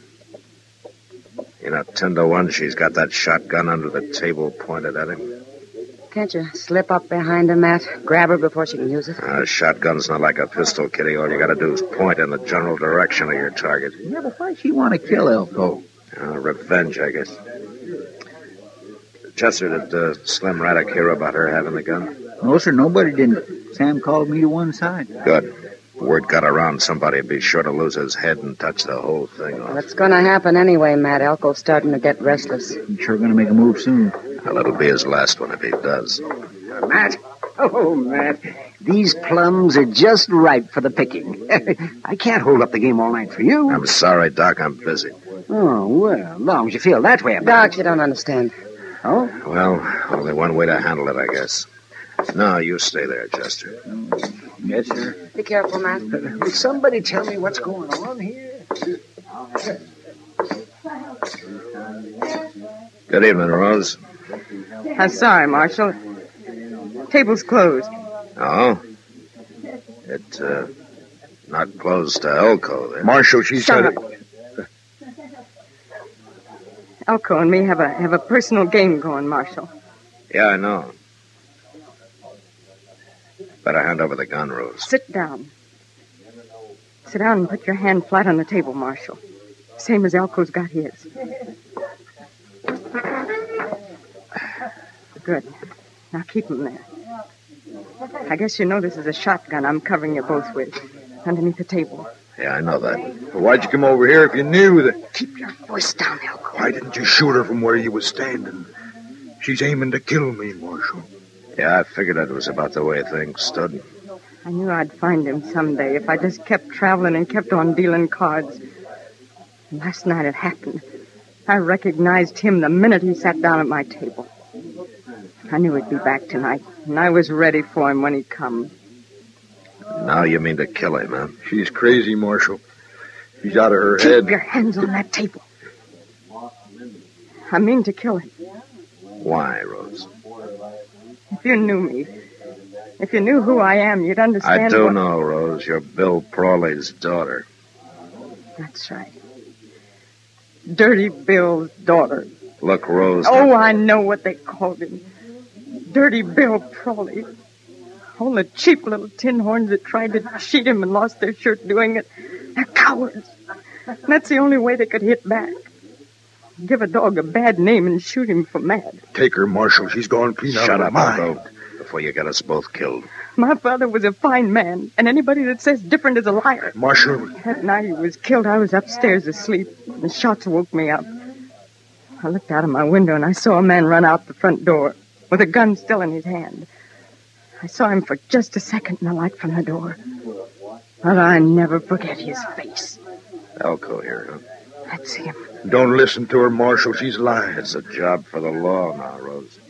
10 to 1, she's got that shotgun under the table pointed at him. Can't you slip up behind her, Matt? Grab her before she can use it? A shotgun's not like a pistol, Kitty. All you gotta do is point in the general direction of your target. Yeah, but why she want to kill Elko? Revenge, I guess. Chester, did Slim Raddick hear about her having the gun? No, sir, nobody didn't. Sam called me to one side. Good. Word got around, somebody'd be sure to lose his head and touch the whole thing off. Well, it's going to happen anyway, Matt. Elko's starting to get restless. He's sure going to make a move soon. Well, it'll be his last one if he does. Matt. Oh, Matt. These plums are just ripe for the picking. I can't hold up the game all night for you. I'm sorry, Doc. I'm busy. Oh, well, as long as you feel that way about Doc, you don't understand. Oh? Well, only one way to handle it, I guess. No, you stay there, Chester. Yes, sir. Be careful, Matt. Will somebody tell me what's going on here? Good evening, Rose. I'm sorry, Marshal. Table's closed. Oh? It, not closed to Elko, then. Marshal, she Shut said up. Elko and me have a personal game going, Marshal. Yeah, I know. Better hand over the gun, Rose. Sit down. Sit down and put your hand flat on the table, Marshal. Same as Elko's got his. Good. Now keep him there. I guess you know this is a shotgun I'm covering you both with, underneath the table. Yeah, I know that. Well, why'd you come over here if you knew that? Keep your voice down, Elko. Why didn't you shoot her from where you was standing? She's aiming to kill me, Marshal. Yeah, I figured it was about the way things stood. I knew I'd find him someday if I just kept traveling and kept on dealing cards. Last night it happened. I recognized him the minute he sat down at my table. I knew he'd be back tonight, and I was ready for him when he come. Now you mean to kill him, huh? She's crazy, Marshal. She's out of her head. Keep your hands on that table. I mean to kill him. Why, Rose? If you knew me, if you knew who I am, you'd understand. I do know, Rose. You're Bill Prawley's daughter. That's right. Dirty Bill's daughter. Look, Rose. Oh, I know what they called him. Dirty Bill Prawley. All the cheap little tin horns that tried to cheat him and lost their shirt doing it. They're cowards. That's the only way they could hit back. Give a dog a bad name and shoot him for mad. Take her, Marshal. She's gone clean out Shut of up, her mind. Elko, before you get us both killed. My father was a fine man, and anybody that says different is a liar. Marshal. That night he was killed, I was upstairs asleep. The shots woke me up. I looked out of my window, and I saw a man run out the front door with a gun still in his hand. I saw him for just a second in the light from the door. But I never forget his face. Elko here, huh? That's him. Don't listen to her, Marshal. She's lying. It's a job for the law now, Rose.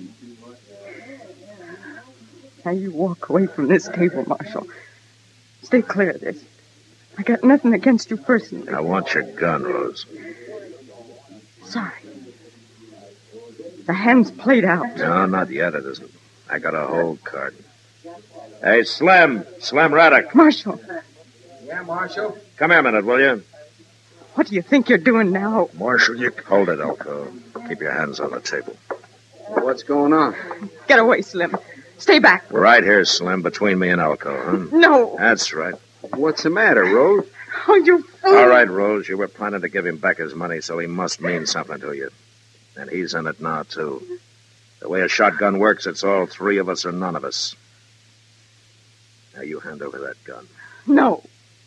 Now you walk away from this table, Marshal. Stay clear of this. I got nothing against you personally. I want your gun, Rose. Sorry. The hand's played out. No, not yet, it isn't. I got a hold card. Hey, Slim Raddick. Marshal. Yeah, Marshal? Come here a minute, will you? What do you think you're doing now? Marshal, you... Hold it, Elko. Keep your hands on the table. What's going on? Get away, Slim. Stay back. Right here, Slim, between me and Elko, huh? No. That's right. What's the matter, Rose? Oh, you fool. All right, Rose, you were planning to give him back his money, so he must mean something to you. And he's in it now, too. The way a shotgun works, it's all three of us or none of us. Now, you hand over that gun. No.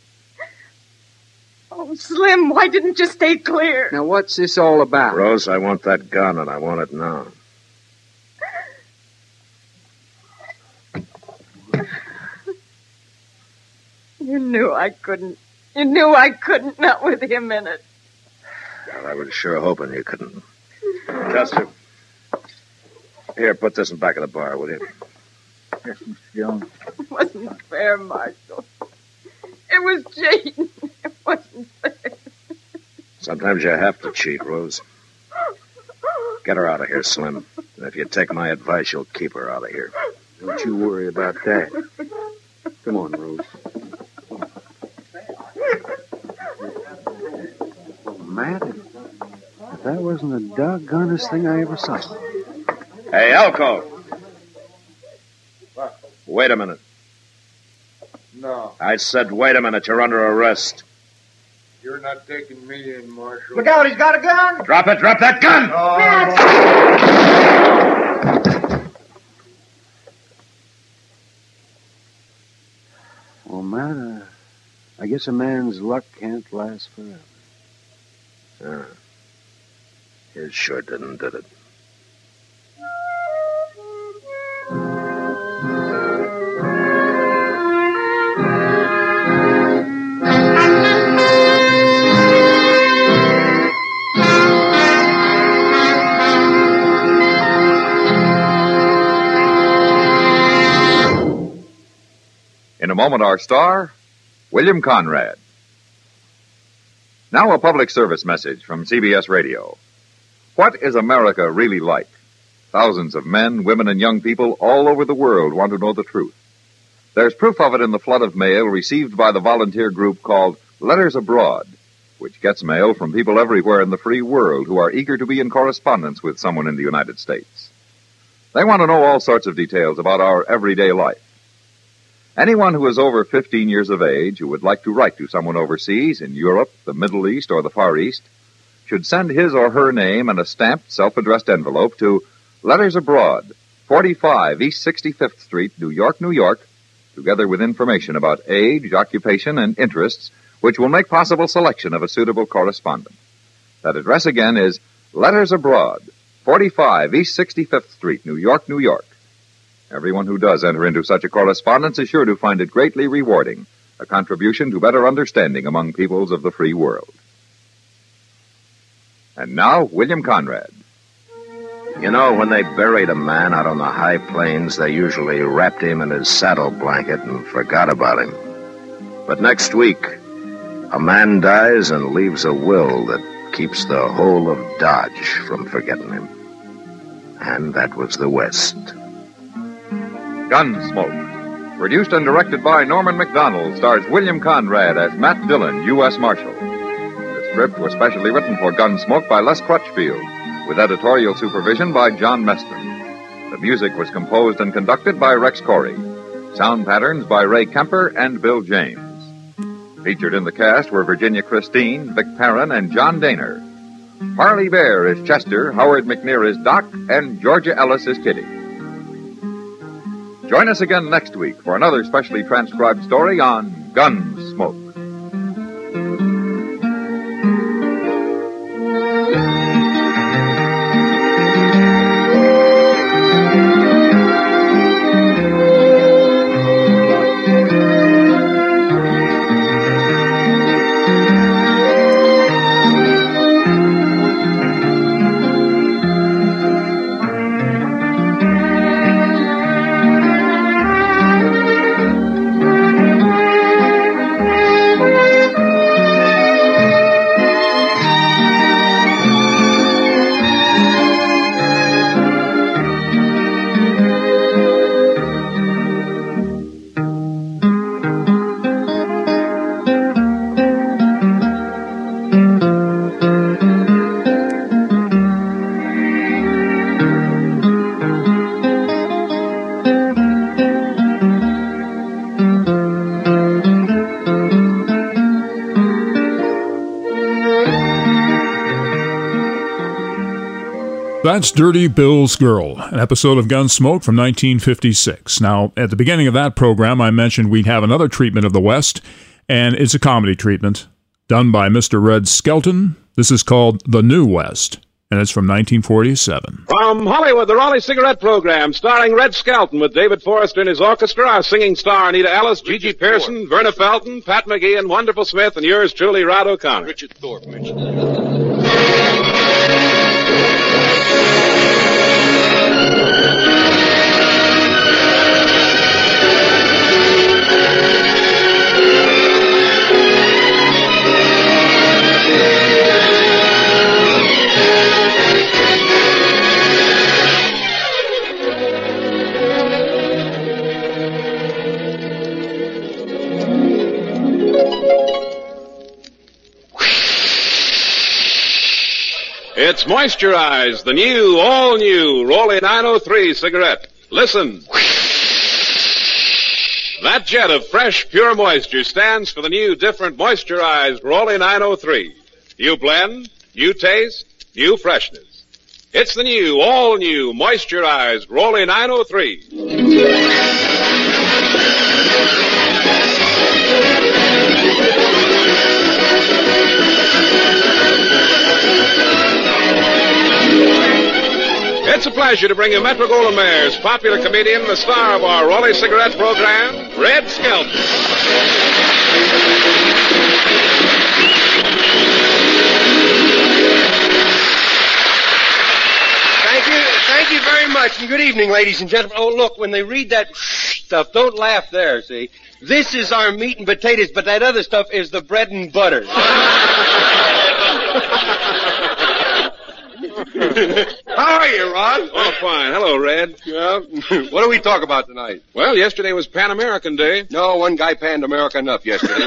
Oh, Slim, why didn't you stay clear? Now, what's this all about? Rose, I want that gun, and I want it now. You knew I couldn't. You knew I couldn't, not with him in it. Well, I was sure hoping you couldn't. Chester. Here, put this in back of the bar, will you? Yes, Mr. Jones. It wasn't fair, Marshal. It was Jane. It wasn't fair. Sometimes you have to cheat, Rose. Get her out of here, Slim. And if you take my advice, you'll keep her out of here. Don't you worry about that. Come on, Rose. Oh, Matt, if that wasn't the doggonest thing I ever saw. Hey, Elko! What? Wait a minute. No. I said, wait a minute. You're under arrest. You're not taking me in, Marshal. Look out, he's got a gun! Drop it! Drop that gun! Well, Matt, I guess a man's luck can't last forever. It sure did it? In a moment, our star, William Conrad. Now a public service message from CBS Radio. What is America really like? Thousands of men, women, and young people all over the world want to know the truth. There's proof of it in the flood of mail received by the volunteer group called Letters Abroad, which gets mail from people everywhere in the free world who are eager to be in correspondence with someone in the United States. They want to know all sorts of details about our everyday life. Anyone who is over 15 years of age who would like to write to someone overseas in Europe, the Middle East, or the Far East should send his or her name in a stamped, self-addressed envelope to Letters Abroad, 45 East 65th Street, New York, New York, together with information about age, occupation, and interests, which will make possible selection of a suitable correspondent. That address again is Letters Abroad, 45 East 65th Street, New York, New York. Everyone who does enter into such a correspondence is sure to find it greatly rewarding, a contribution to better understanding among peoples of the free world. And now, William Conrad. You know, when they buried a man out on the high plains, they usually wrapped him in his saddle blanket and forgot about him. But next week, a man dies and leaves a will that keeps the whole of Dodge from forgetting him. And that was the West. Gunsmoke. Produced and directed by Norman MacDonald, stars William Conrad as Matt Dillon, U.S. Marshal. The script was specially written for Gunsmoke by Les Crutchfield, with editorial supervision by John Meston. The music was composed and conducted by Rex Corey. Sound patterns by Ray Kemper and Bill James. Featured in the cast were Virginia Christine, Vic Perrin, and John Daner. Harley Bear is Chester, Howard McNear is Doc, and Georgia Ellis is Kitty. Join us again next week for another specially transcribed story on Gunsmoke. That's Dirty Bill's Girl, an episode of Gunsmoke from 1956. Now, at the beginning of that program, I mentioned we'd have another treatment of the West, and it's a comedy treatment done by Mr. Red Skelton. This is called The New West, and it's from 1947. From Hollywood, the Raleigh Cigarette Program, starring Red Skelton with David Forrester and his orchestra, our singing star Anita Ellis, Gigi Pearson, Verna Felton, Pat McGee, and Wonderful Smith, and yours truly, Rod O'Connor. Richard Thorpe mentioned. It's Moisturize, the new, all-new Rolly 903 cigarette. Listen. That jet of fresh, pure moisture stands for the new, different, moisturized Rolly 903. New blend, new taste, new freshness. It's the new, all-new, moisturized Rolly 903. It's a pleasure to bring you Metro-Goldwyn-Mayer's popular comedian, the star of our Rolly cigarette program, Red Skelton. Thank you very much, and good evening, ladies and gentlemen. Oh, look, when they read that stuff, don't laugh there, see? This is our meat and potatoes, but that other stuff is the bread and butter. How are you, Ron? Oh, fine. Hello, Red. Yeah. What do we talk about tonight? Well, yesterday was Pan American Day. No, one guy panned America enough yesterday.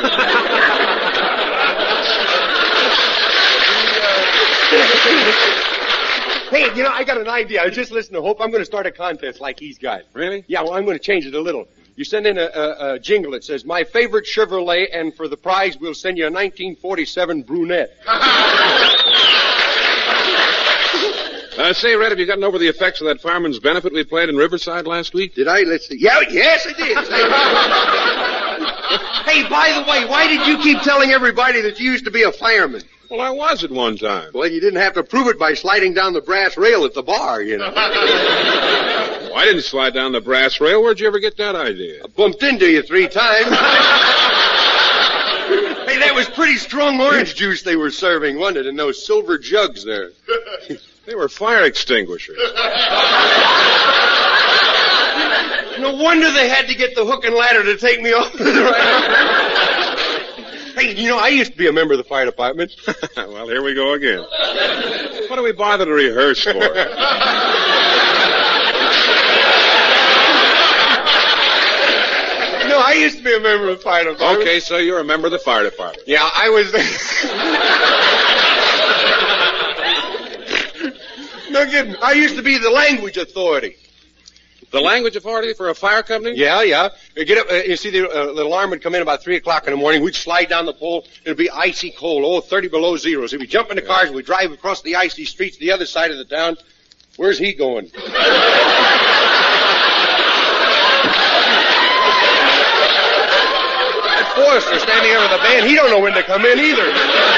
Hey, you know, I got an idea. I just listened to Hope. I'm going to start a contest like he's got. Really? Yeah, well, I'm going to change it a little. You send in a jingle that says, my favorite Chevrolet, and for the prize, we'll send you a 1947 brunette. Say, Red, have you gotten over the effects of that fireman's benefit we played in Riverside last week? Did I? Let's see. Yeah, yes, I did. Hey, by the way, why did you keep telling everybody that you used to be a fireman? Well, I was at one time. Well, you didn't have to prove it by sliding down the brass rail at the bar, you know. Well, I didn't slide down the brass rail. Where'd you ever get that idea? I bumped into you 3 times. Hey, that was pretty strong orange juice they were serving, wasn't it, in those silver jugs there? They were fire extinguishers. No wonder they had to get the hook and ladder to take me off. Hey, you know, I used to be a member of the fire department. Well, here we go again. What do we bother to rehearse for? No, I used to be a member of the fire department. Okay, so you're a member of the fire department. Yeah, I was... No kidding. I used to be the language authority. The language authority for a fire company? Yeah, yeah. You get up, you see the alarm would come in about 3 o'clock in the morning. We'd slide down the pole. It'd be icy cold, 30 below zero. So we'd jump in the cars and we'd drive across the icy streets to the other side of the town. Where's he going? That Forrester standing there with the band, he don't know when to come in either.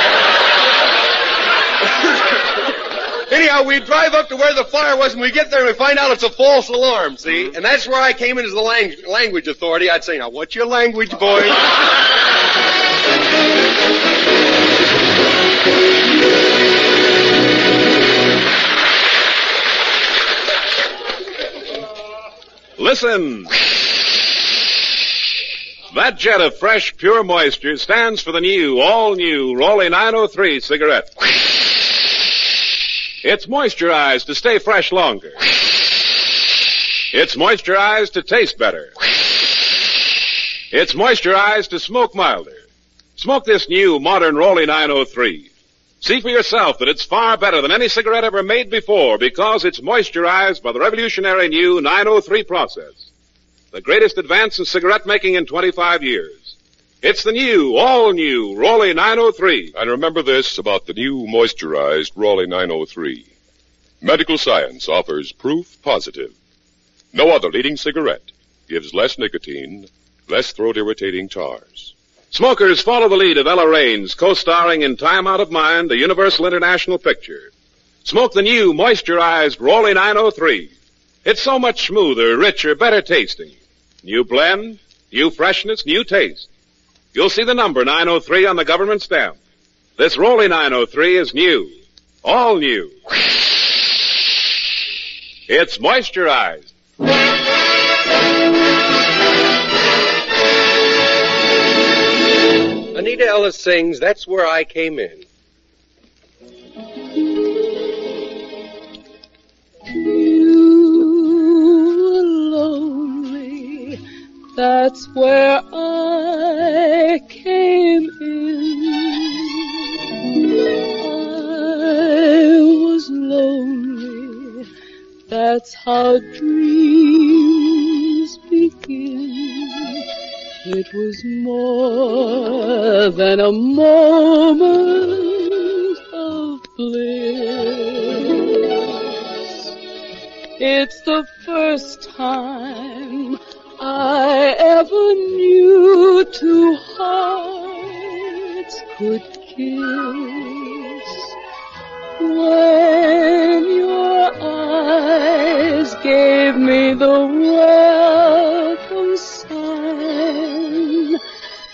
Anyhow, we drive up to where the fire was, and we get there and we find out it's a false alarm, see? And that's where I came in as the language authority. I'd say, now, what's your language, boy? Listen. That jet of fresh, pure moisture stands for the new, all-new Rolly 903 cigarette. It's moisturized to stay fresh longer. It's moisturized to taste better. It's moisturized to smoke milder. Smoke this new, modern Rolly 903. See for yourself that it's far better than any cigarette ever made before because it's moisturized by the revolutionary new 903 process. The greatest advance in cigarette making in 25 years. It's the new, all-new Rolly 903. And remember this about the new moisturized Rolly 903. Medical science offers proof positive. No other leading cigarette gives less nicotine, less throat-irritating tars. Smokers, follow the lead of Ella Raines, co-starring in Time Out of Mind, the Universal International picture. Smoke the new, moisturized Rolly 903. It's so much smoother, richer, better tasting. New blend, new freshness, new taste. You'll see the number 903 on the government stamp. This Rolly 903 is new. All new. It's moisturized. Anita Ellis sings, That's Where I Came In. That's where I came in. I That's how dreams begin. It was more than a moment of bliss. It's the first time I ever knew two hearts could kiss. When your eyes gave me the welcome sign,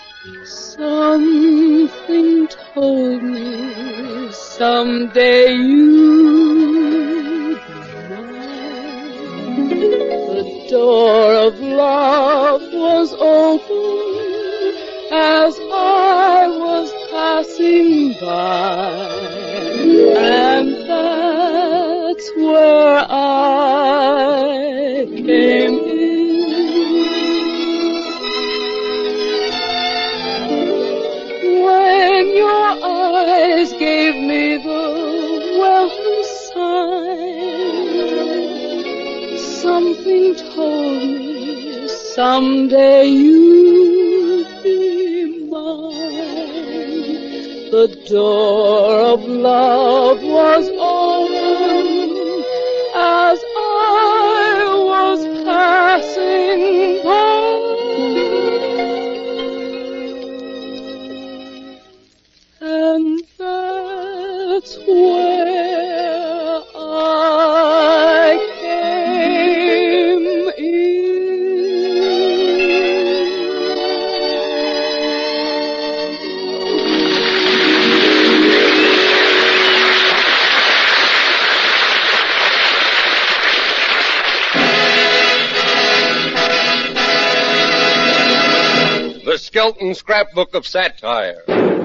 something told me someday you'd be mine. The door of love was open as I was passing by, and that's where I came in. When your eyes gave me the welcome sign, something told me someday you'd be mine. The door of love was open as I was passing by. And that's where I came The Skelton Scrapbook of Satire.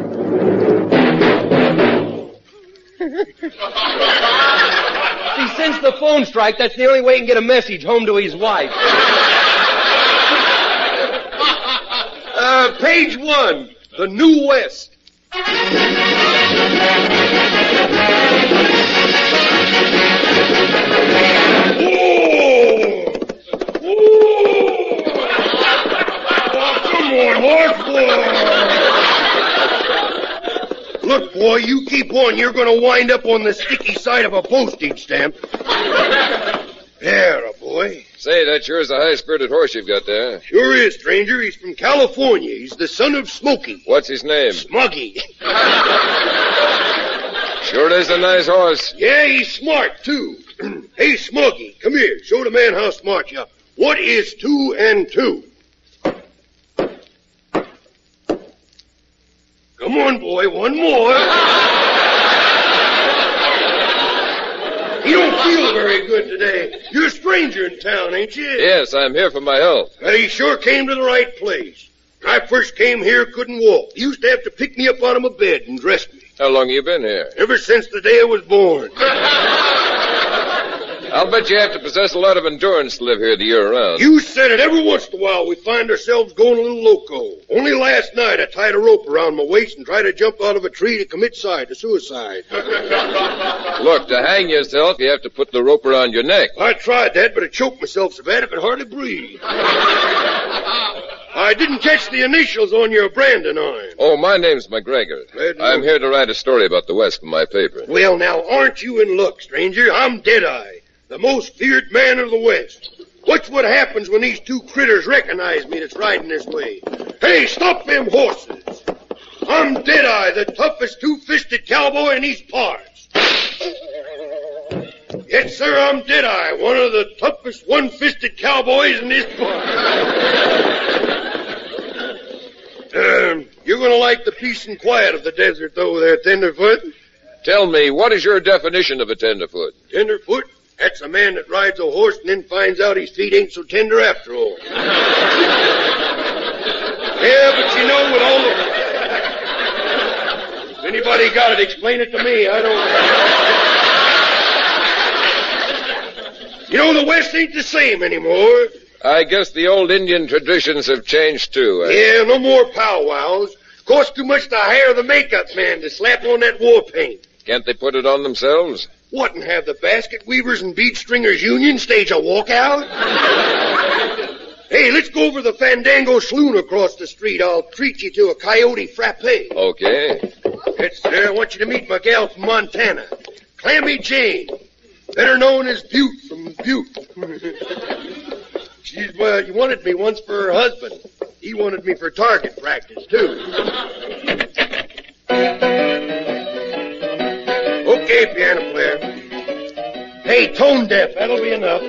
See, since the phone strike, that's the only way he can get a message home to his wife. Page 1, The New West. Look, boy, you keep on, you're going to wind up on the sticky side of a postage stamp. There, boy. Say, that sure is a high-spirited horse you've got there. Sure is, stranger. He's from California. He's the son of Smokey. What's his name? Smuggy. Sure is a nice horse. Yeah, he's smart, too. Hey, Smuggy, come here. Show the man how smart you are. What is 2 and 2? Come on, boy, one more. You don't feel very good today. You're a stranger in town, ain't you? Yes, I'm here for my health. Well, you sure came to the right place. When I first came here, couldn't walk. You used to have to pick me up out of my bed and dress me. How long you been here? Ever since the day I was born. I'll bet you have to possess a lot of endurance to live here the year round. You said it. Every once in a while we find ourselves going a little loco. Only last night I tied a rope around my waist and tried to jump out of a tree to commit suicide. Look, to hang yourself, you have to put the rope around your neck. I tried that, but I choked myself so bad I could hardly breathe. I didn't catch the initials on your branding iron. Oh, my name's McGregor. I'm here to write a story about the West for my paper. Well, now, aren't you in luck, stranger? I'm Deadeye, the most feared man of the West. Watch what happens when these two critters recognize me that's riding this way. Hey, stop them horses. I'm Deadeye, the toughest two-fisted cowboy in these parts. Yes, sir, I'm Deadeye, one of the toughest one-fisted cowboys in this part. You're going to like the peace and quiet of the desert, though, there, Tenderfoot. Tell me, what is your definition of a tenderfoot? Tenderfoot? That's a man that rides a horse and then finds out his feet ain't so tender after all. Yeah, but you know, with all the... If anybody got it, explain it to me. I don't... You know, the West ain't the same anymore. I guess the old Indian traditions have changed, too. Yeah, no more powwows. Costs too much to hire the makeup man to slap on that war paint. Can't they put it on themselves? What, and have the basket weavers and bead stringers union stage a walkout? Hey, let's go over the Fandango Saloon across the street. I'll treat you to a coyote frappe. Okay. It's there. I want you to meet my gal from Montana, Clammy Jane, better known as Butte from Butte. She's, well, she wanted me once for her husband. He wanted me for target practice, too. Okay, piano player. Hey, tone deaf. That'll be enough.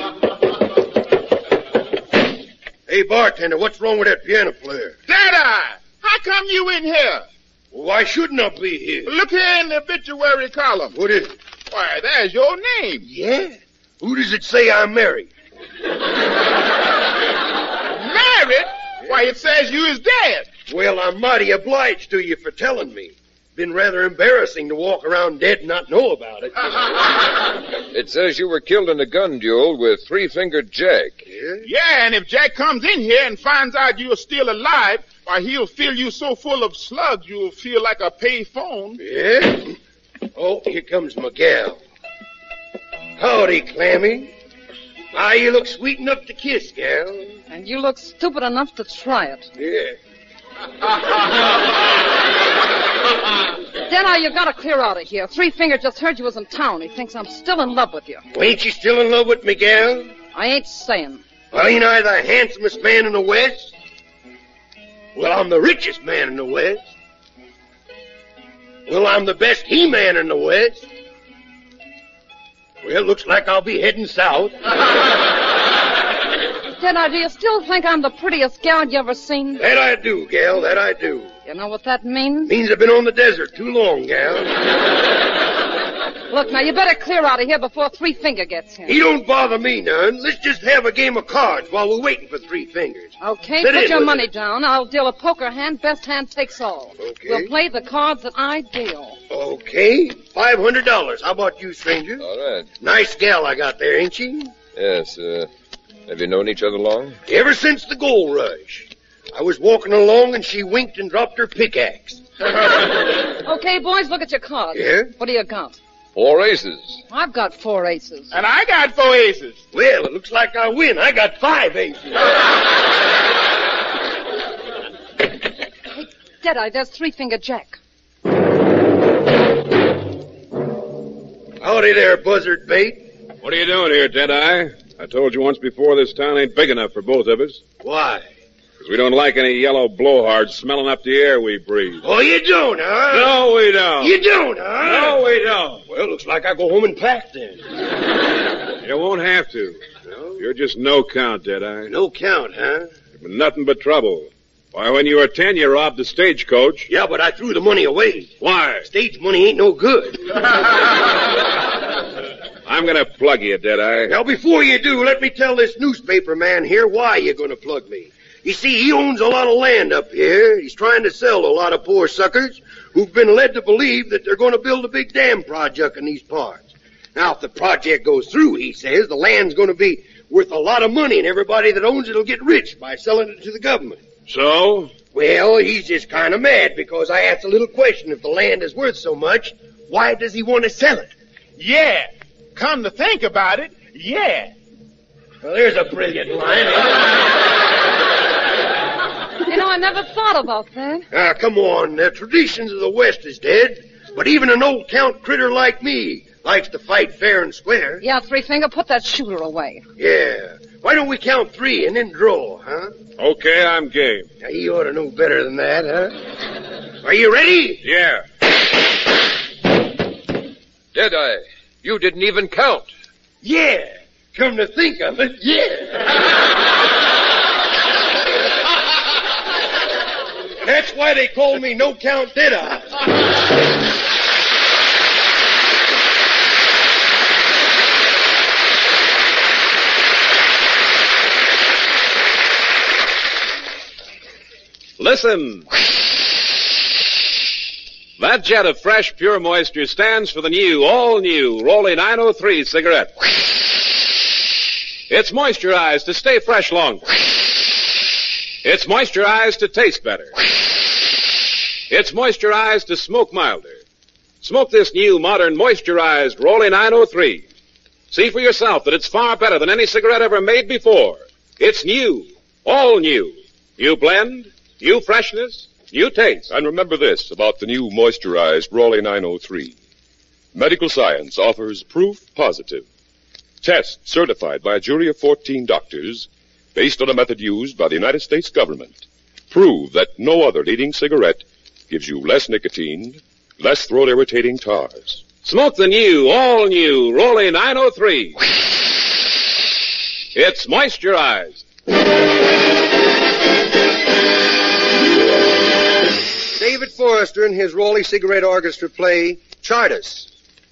Hey, bartender, what's wrong with that piano player? Dada! How come you in here? Well, why shouldn't I be here? Look here in the obituary column. What is it? Why, there's your name. Yeah? Who does it say I'm married? Married? Why, it says you is dead. Well, I'm mighty obliged to you for telling me. Been rather embarrassing to walk around dead and not know about it. It says you were killed in a gun duel with Three-Fingered Jack. Yeah, and if Jack comes in here and finds out you're still alive, why, he'll fill you so full of slugs you'll feel like a pay phone. Yeah? Oh, here comes my gal. Howdy, Clammy. Ah, you look sweet enough to kiss, gal. And you look stupid enough to try it. Yeah. Deadeye, you gotta clear out of here. Three-Finger just heard you was in town. He thinks I'm still in love with you. Well, ain't you still in love with me, gal? I ain't saying. Well, ain't I the handsomest man in the West? Well, I'm the richest man in the West. Well, I'm the best he-man in the West. Well, looks like I'll be heading south. Deadeye, do you still think I'm the prettiest gal you ever seen? That I do, gal, that I do. You know what that means? Means I've been on the desert too long, gal. Look, now, you better clear out of here before Three-Finger gets here. He don't bother me none. Let's just have a game of cards while we're waiting for Three Fingers. Okay, Sit put in your with money it. down. I'll deal a poker hand. Best hand takes all. Okay. We'll play the cards that I deal. Okay, $500. How about you, stranger? All right. Nice gal I got there, ain't she? Yes, have you known each other long? Ever since the gold rush. I was walking along and she winked and dropped her pickaxe. Okay, boys, look at your cards. Yeah? What do you got? 4 aces. I've got 4 aces. And I got 4 aces. Well, it looks like I win. I got 5 aces. Hey, Deadeye, there's Three-Finger Jack. Howdy there, buzzard bait. What are you doing here, Deadeye? I told you once before this town ain't big enough for both of us. Why? Because we don't like any yellow blowhards smelling up the air we breathe. Oh, you don't, huh? No, we don't. You don't, huh? No, we don't. Well, looks like I go home and pack then. You won't have to. No? You're just no count, Deadeye. No count, huh? You've been nothing but trouble. Why, when you were 10, you robbed the stagecoach. Yeah, but I threw the money away. Why? Stage money ain't no good. I'm gonna plug you, Deadeye. Now, before you do, let me tell this newspaper man here why you're gonna plug me. You see, he owns a lot of land up here. He's trying to sell to a lot of poor suckers who've been led to believe that they're gonna build a big dam project in these parts. Now, if the project goes through, he says, the land's gonna be worth a lot of money and everybody that owns it will get rich by selling it to the government. So? Well, he's just kind of mad because I asked a little question. If the land is worth so much, why does he want to sell it? Yeah. Come to think about it, yeah. Well, there's a brilliant line. You know, I never thought about that. Ah, come on. The traditions of the West is dead. But even an old count critter like me likes to fight fair and square. Yeah, Three-Finger, put that shooter away. Yeah. Why don't we count 3 and then draw, huh? Okay, I'm game. Now, you ought to know better than that, huh? Are you ready? Yeah. Deadeye, you didn't even count. Yeah. Come to think of it, yeah. That's why they call me No Count Deadeye. Listen. That jet of fresh, pure moisture stands for the new, all-new Rolly 903 cigarette. It's moisturized to stay fresh longer. It's moisturized to taste better. It's moisturized to smoke milder. Smoke this new, modern, moisturized Rolly 903. See for yourself that it's far better than any cigarette ever made before. It's new. All new. New blend, new freshness, new taste. And remember this about the new moisturized Rolly 903. Medical science offers proof positive. Tests certified by a jury of 14 doctors based on a method used by the United States government prove that no other leading cigarette gives you less nicotine, less throat-irritating tars. Smoke the new, all new Rolly 903. It's moisturized. David Forrester and his Rolly Cigarette Orchestra play Chartist.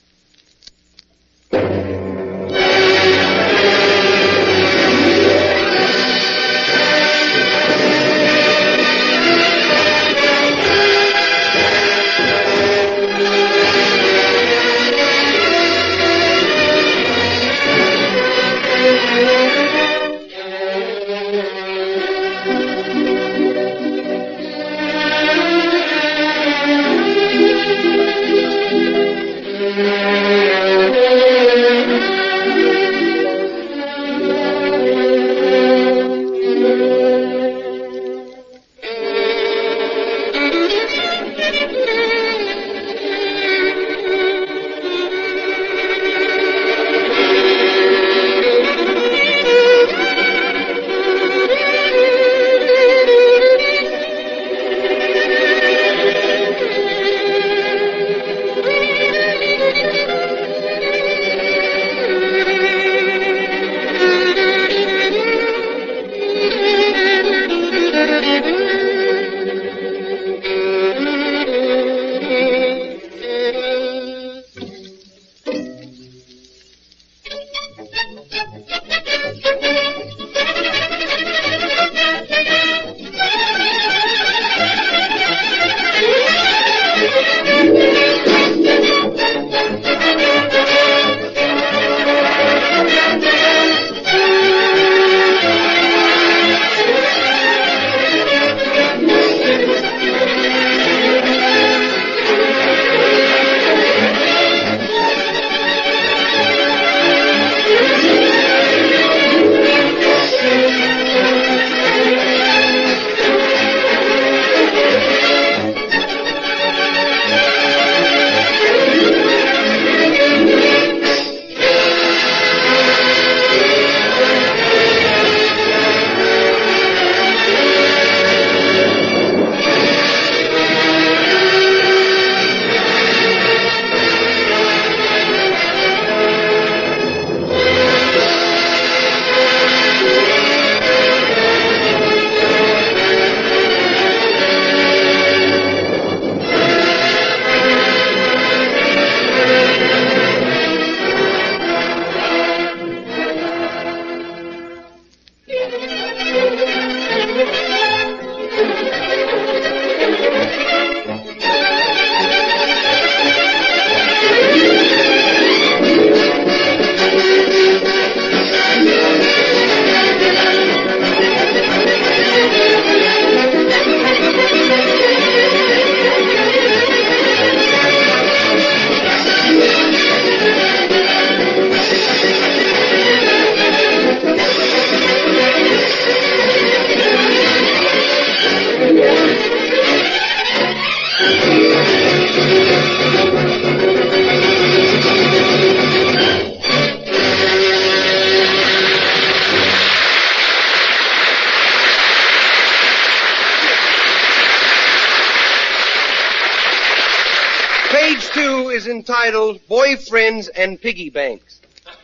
Page 2 is entitled Boyfriends and Piggy Banks.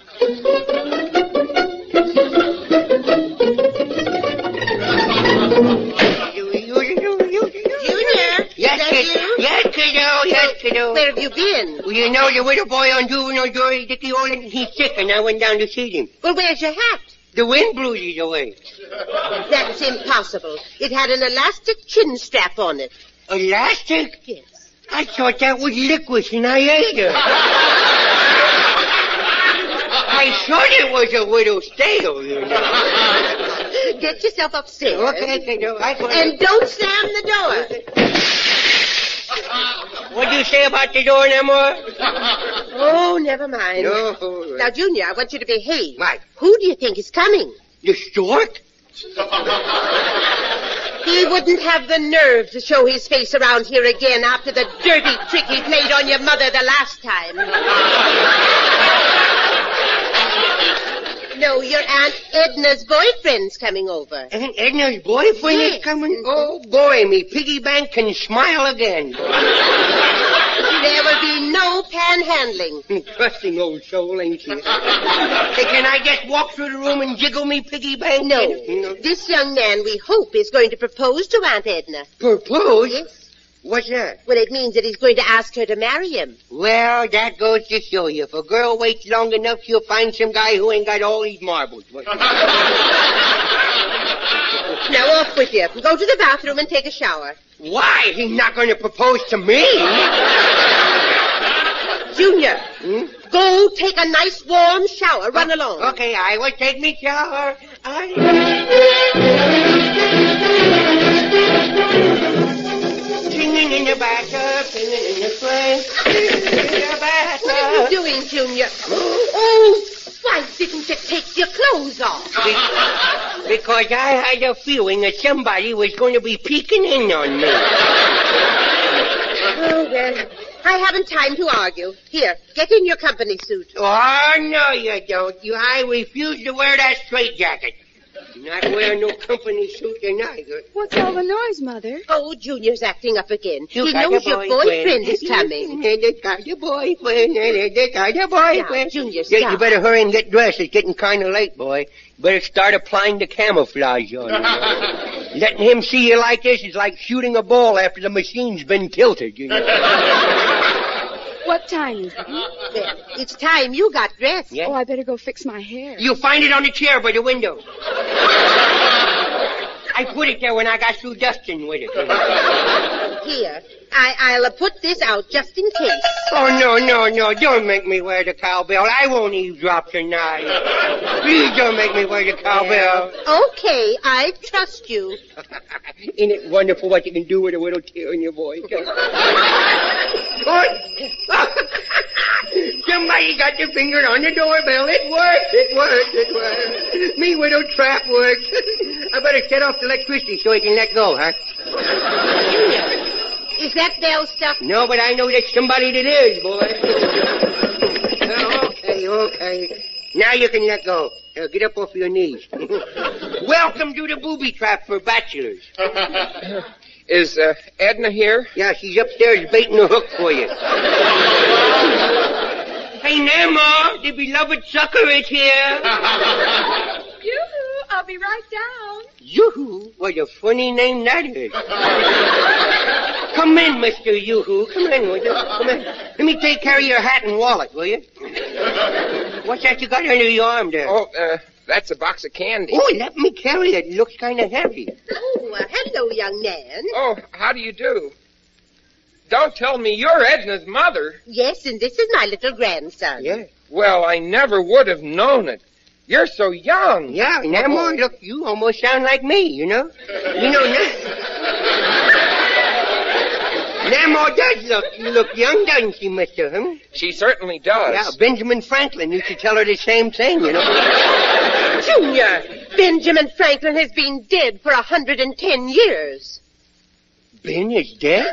Yes, kiddo. Where have you been? Well, you know, the little boy on juvenile jury, Dickie Olin, he's sick, and I went down to see him. Well, where's your hat? The wind blew it away. That's impossible. It had an elastic chin strap on it. Elastic? Yes. I thought that was licorice, and I ate her. I thought it was a little stale, you know. Get yourself upstairs. Okay, kiddo. And don't slam the door. What'd you say about the door, Namor? Oh, never mind. No. Now, Junior, I want you to behave. What? Who do you think is coming? The stork? He wouldn't have the nerve to show his face around here again after the dirty trick he played on your mother the last time. No, your Aunt Edna's boyfriend's coming over. Aunt Edna's boyfriend is coming? Oh, boy, me piggy bank can smile again. There will be no panhandling. Trusting old soul, ain't she? Hey, can I just walk through the room and jiggle me piggy bank? No. This young man, we hope, is going to propose to Aunt Edna. Propose? Yes. What's that? Well, it means that he's going to ask her to marry him. Well, that goes to show you. If a girl waits long enough, she'll find some guy who ain't got all these marbles. Now, off with you. Go to the bathroom and take a shower. Why? He's not going to propose to me. Junior, go take a nice warm shower. Run along. Okay, I will take me shower. Singing in the bathtub, singing in the flame, singing in the bathtub. What are you doing, Junior? Oh, why didn't you take your clothes off? Because I had a feeling that somebody was going to be peeking in on me. Oh, well, I haven't time to argue. Here, get in your company suit. Oh, no, you don't. I refuse to wear that straitjacket. Not wearing no company suit tonight. What's all the noise, Mother? Oh, Junior's acting up again. You he got knows a your boyfriend is coming. Got your boyfriend. Got your boyfriend. Now, Junior, Yeah, stop. you better hurry and get dressed. It's getting kind of late, boy. Better start applying the camouflage on you. Letting him see you like this is like shooting a ball after the machine's been tilted, you know. What time is it? Well, it's time you got dressed. Yeah? Oh, I better go fix my hair. You'll find it on the chair by the window. I put it there when I got through dusting with it. Here, I'll put this out just in case. Oh, no. Don't make me wear the cowbell. I won't eavesdrop tonight. Please don't make me wear the cowbell. Okay, I trust you. Isn't it wonderful what you can do with a little tear in your voice? Somebody got their finger on the doorbell. It worked. Me little trap works. I better shut off the electricity so he can let go, huh? Is that bell stuck? No, but I know there's somebody that is, boy. Okay. Now you can let go. Now get up off your knees. Welcome to the booby trap for bachelors. Is Edna here? Yeah, she's upstairs baiting the hook for you. Hey, Nemo, the beloved sucker is here. Yoo-hoo, I'll be right down. Yoo-hoo? What a funny name that is. Come in, Mr. Yoo-hoo. Come in, will you? Come in. Let me take care of your hat and wallet, will you? What's that you got under your arm there? Oh, that's a box of candy. Oh, let me carry it. It looks kind of heavy. Oh, hello, young man. Oh, how do you do? Don't tell me you're Edna's mother. Yes, and this is my little grandson. Yeah. Well, I never would have known it. You're so young. Yeah, Nemo, look, you almost sound like me, you know? Nemo does look young, doesn't she, Mr. Hum? She certainly does. Yeah, Benjamin Franklin used to tell her the same thing, you know? Junior, Benjamin Franklin has been dead for 110 years. Ben is dead?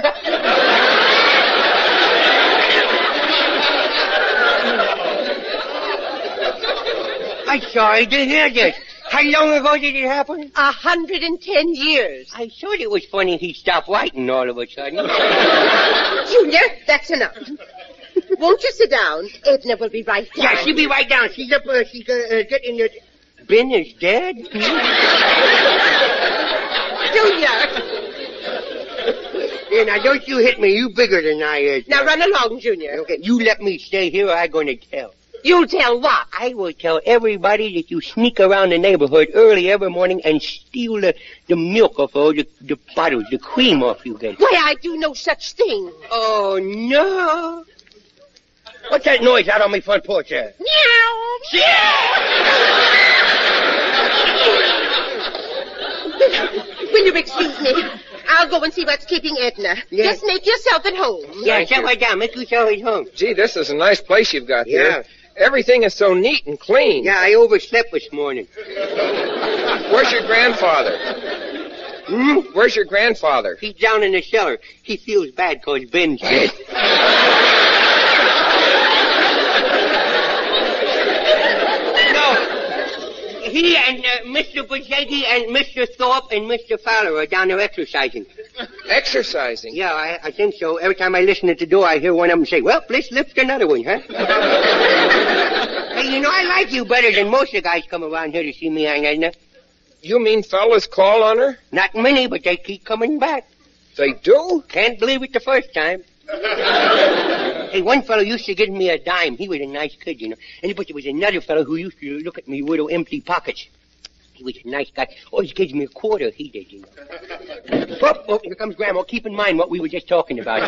I'm sorry to hear this. How long ago did it happen? 110 years. I thought it was funny he stopped writing all of a sudden. Junior, that's enough. Won't you sit down? Edna will be right down. Yeah, she'll be right down. She's up, she's getting the... Ben is dead? Junior! Yeah, now don't you hit me. You bigger than I is. Now run along, Junior. Okay, you let me stay here or I'm going to tell. You'll tell what? I will tell everybody that you sneak around the neighborhood early every morning and steal the milk off all the bottles, the cream off you get. Why, I do no such thing. Oh, no. What's that noise out on my front porch there? Meow. Will you excuse me? I'll go and see what's keeping Edna. Yeah. Just make yourself at home. Yeah, sit right down. Make yourself at home. Gee, this is a nice place you've got Yeah. here. Everything is so neat and clean. Yeah, I overslept this morning. Where's your grandfather? Where's your grandfather? He's down in the cellar. He feels bad 'cause Ben's dead. He and Mr. Bajegi and Mr. Thorpe and Mr. Fowler are down there exercising. Exercising? Yeah, I think so. Every time I listen at the door, I hear one of them say, well, let's lift another one, huh? Hey, you know, I like you better than most of the guys come around here to see me, Aunt Edna. You mean fellas call on her? Not many, but they keep coming back. They do? Can't believe it the first time. Hey, one fellow used to give me a dime. He was a nice kid, you know. But there was another fellow who used to look at me with empty pockets. He was a nice guy. Always gives me a quarter, he did, you know. Oh, here comes Grandma. Keep in mind what we were just talking about.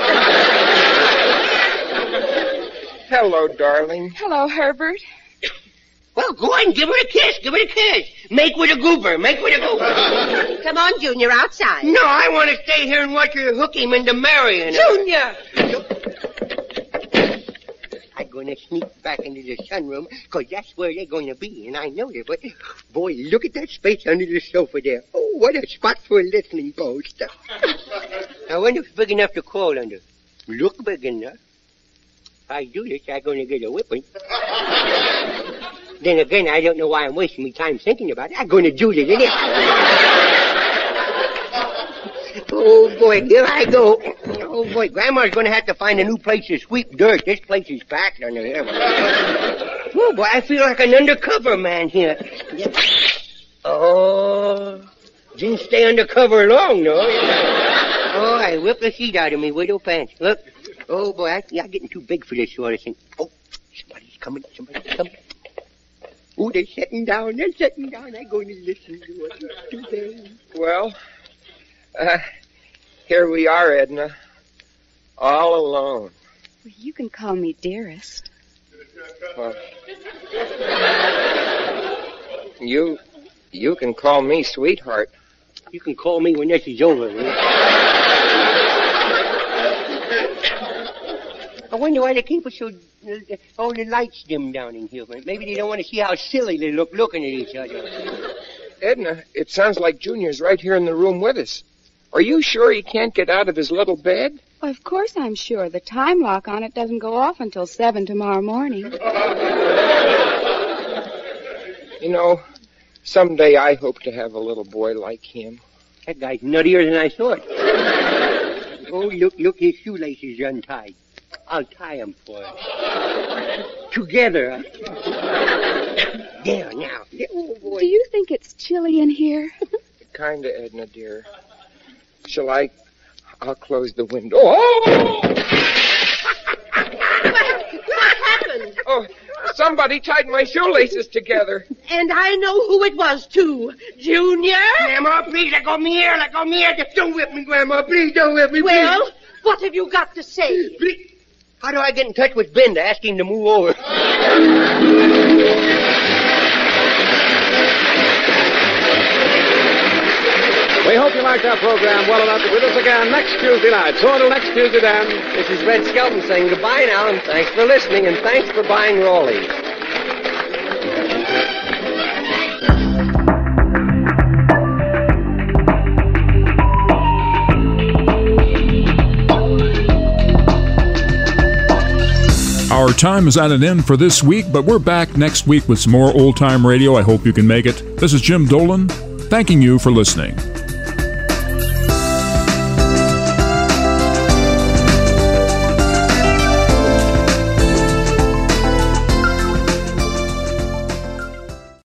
Hello, darling. Hello, Herbert. Well, go on, give her a kiss. Give her a kiss. Make with a goober. Make with a goober. Come on, Junior, outside. No, I want to stay here and watch her hook him into marrying her. Junior! I'm going to sneak back into the sunroom, 'cause that's where they're going to be, and I know it. But, boy, look at that space under the sofa there. Oh, what a spot for a listening post. I wonder if it's big enough to crawl under. Look big enough. If I do this, I'm going to get a whipping. Then again, I don't know why I'm wasting my time thinking about it. I'm going to do it anyway. Oh, boy, here I go. Oh, boy, Grandma's going to have to find a new place to sweep dirt. This place is packed under here. Oh, boy, I feel like an undercover man here. Oh, didn't stay undercover long, no. Oh, I whipped the heat out of me widow pants. Look. Oh, boy, I'm getting too big for this sort of thing. Oh, somebody's coming. Oh, they're sitting down. I'm going to listen to what they're doing. Well, here we are, Edna. All alone. Well, you can call me dearest. Well, you can call me sweetheart. You can call me when this is over. I wonder why they keep us so... all the lights dim down in here. Maybe they don't want to see how silly they look looking at each other. Edna, it sounds like Junior's right here in the room with us. Are you sure he can't get out of his little bed? Well, of course I'm sure. The time lock on it doesn't go off until 7 tomorrow morning. You know, someday I hope to have a little boy like him. That guy's nuttier than I thought. Oh, look, his shoelaces are untied. I'll tie them for him. Together. There, now. Oh, boy. Do you think it's chilly in here? Kinda, Edna, dear. Shall I? I'll close the window. Oh! What happened? Oh, somebody tied my shoelaces together. And I know who it was, too. Junior? Grandma, please, let go of me here. Don't whip me, Grandma. Please, don't whip me, please. Well, what have you got to say? Please. How do I get in touch with Ben to ask him to move over? We hope you liked our program well enough to be with us again next Tuesday night. So until next Tuesday then, this is Red Skelton saying goodbye now, and thanks for listening, and thanks for buying Rawleys. Our time is at an end for this week, but we're back next week with some more old-time radio. I hope you can make it. This is Jim Dolan, thanking you for listening.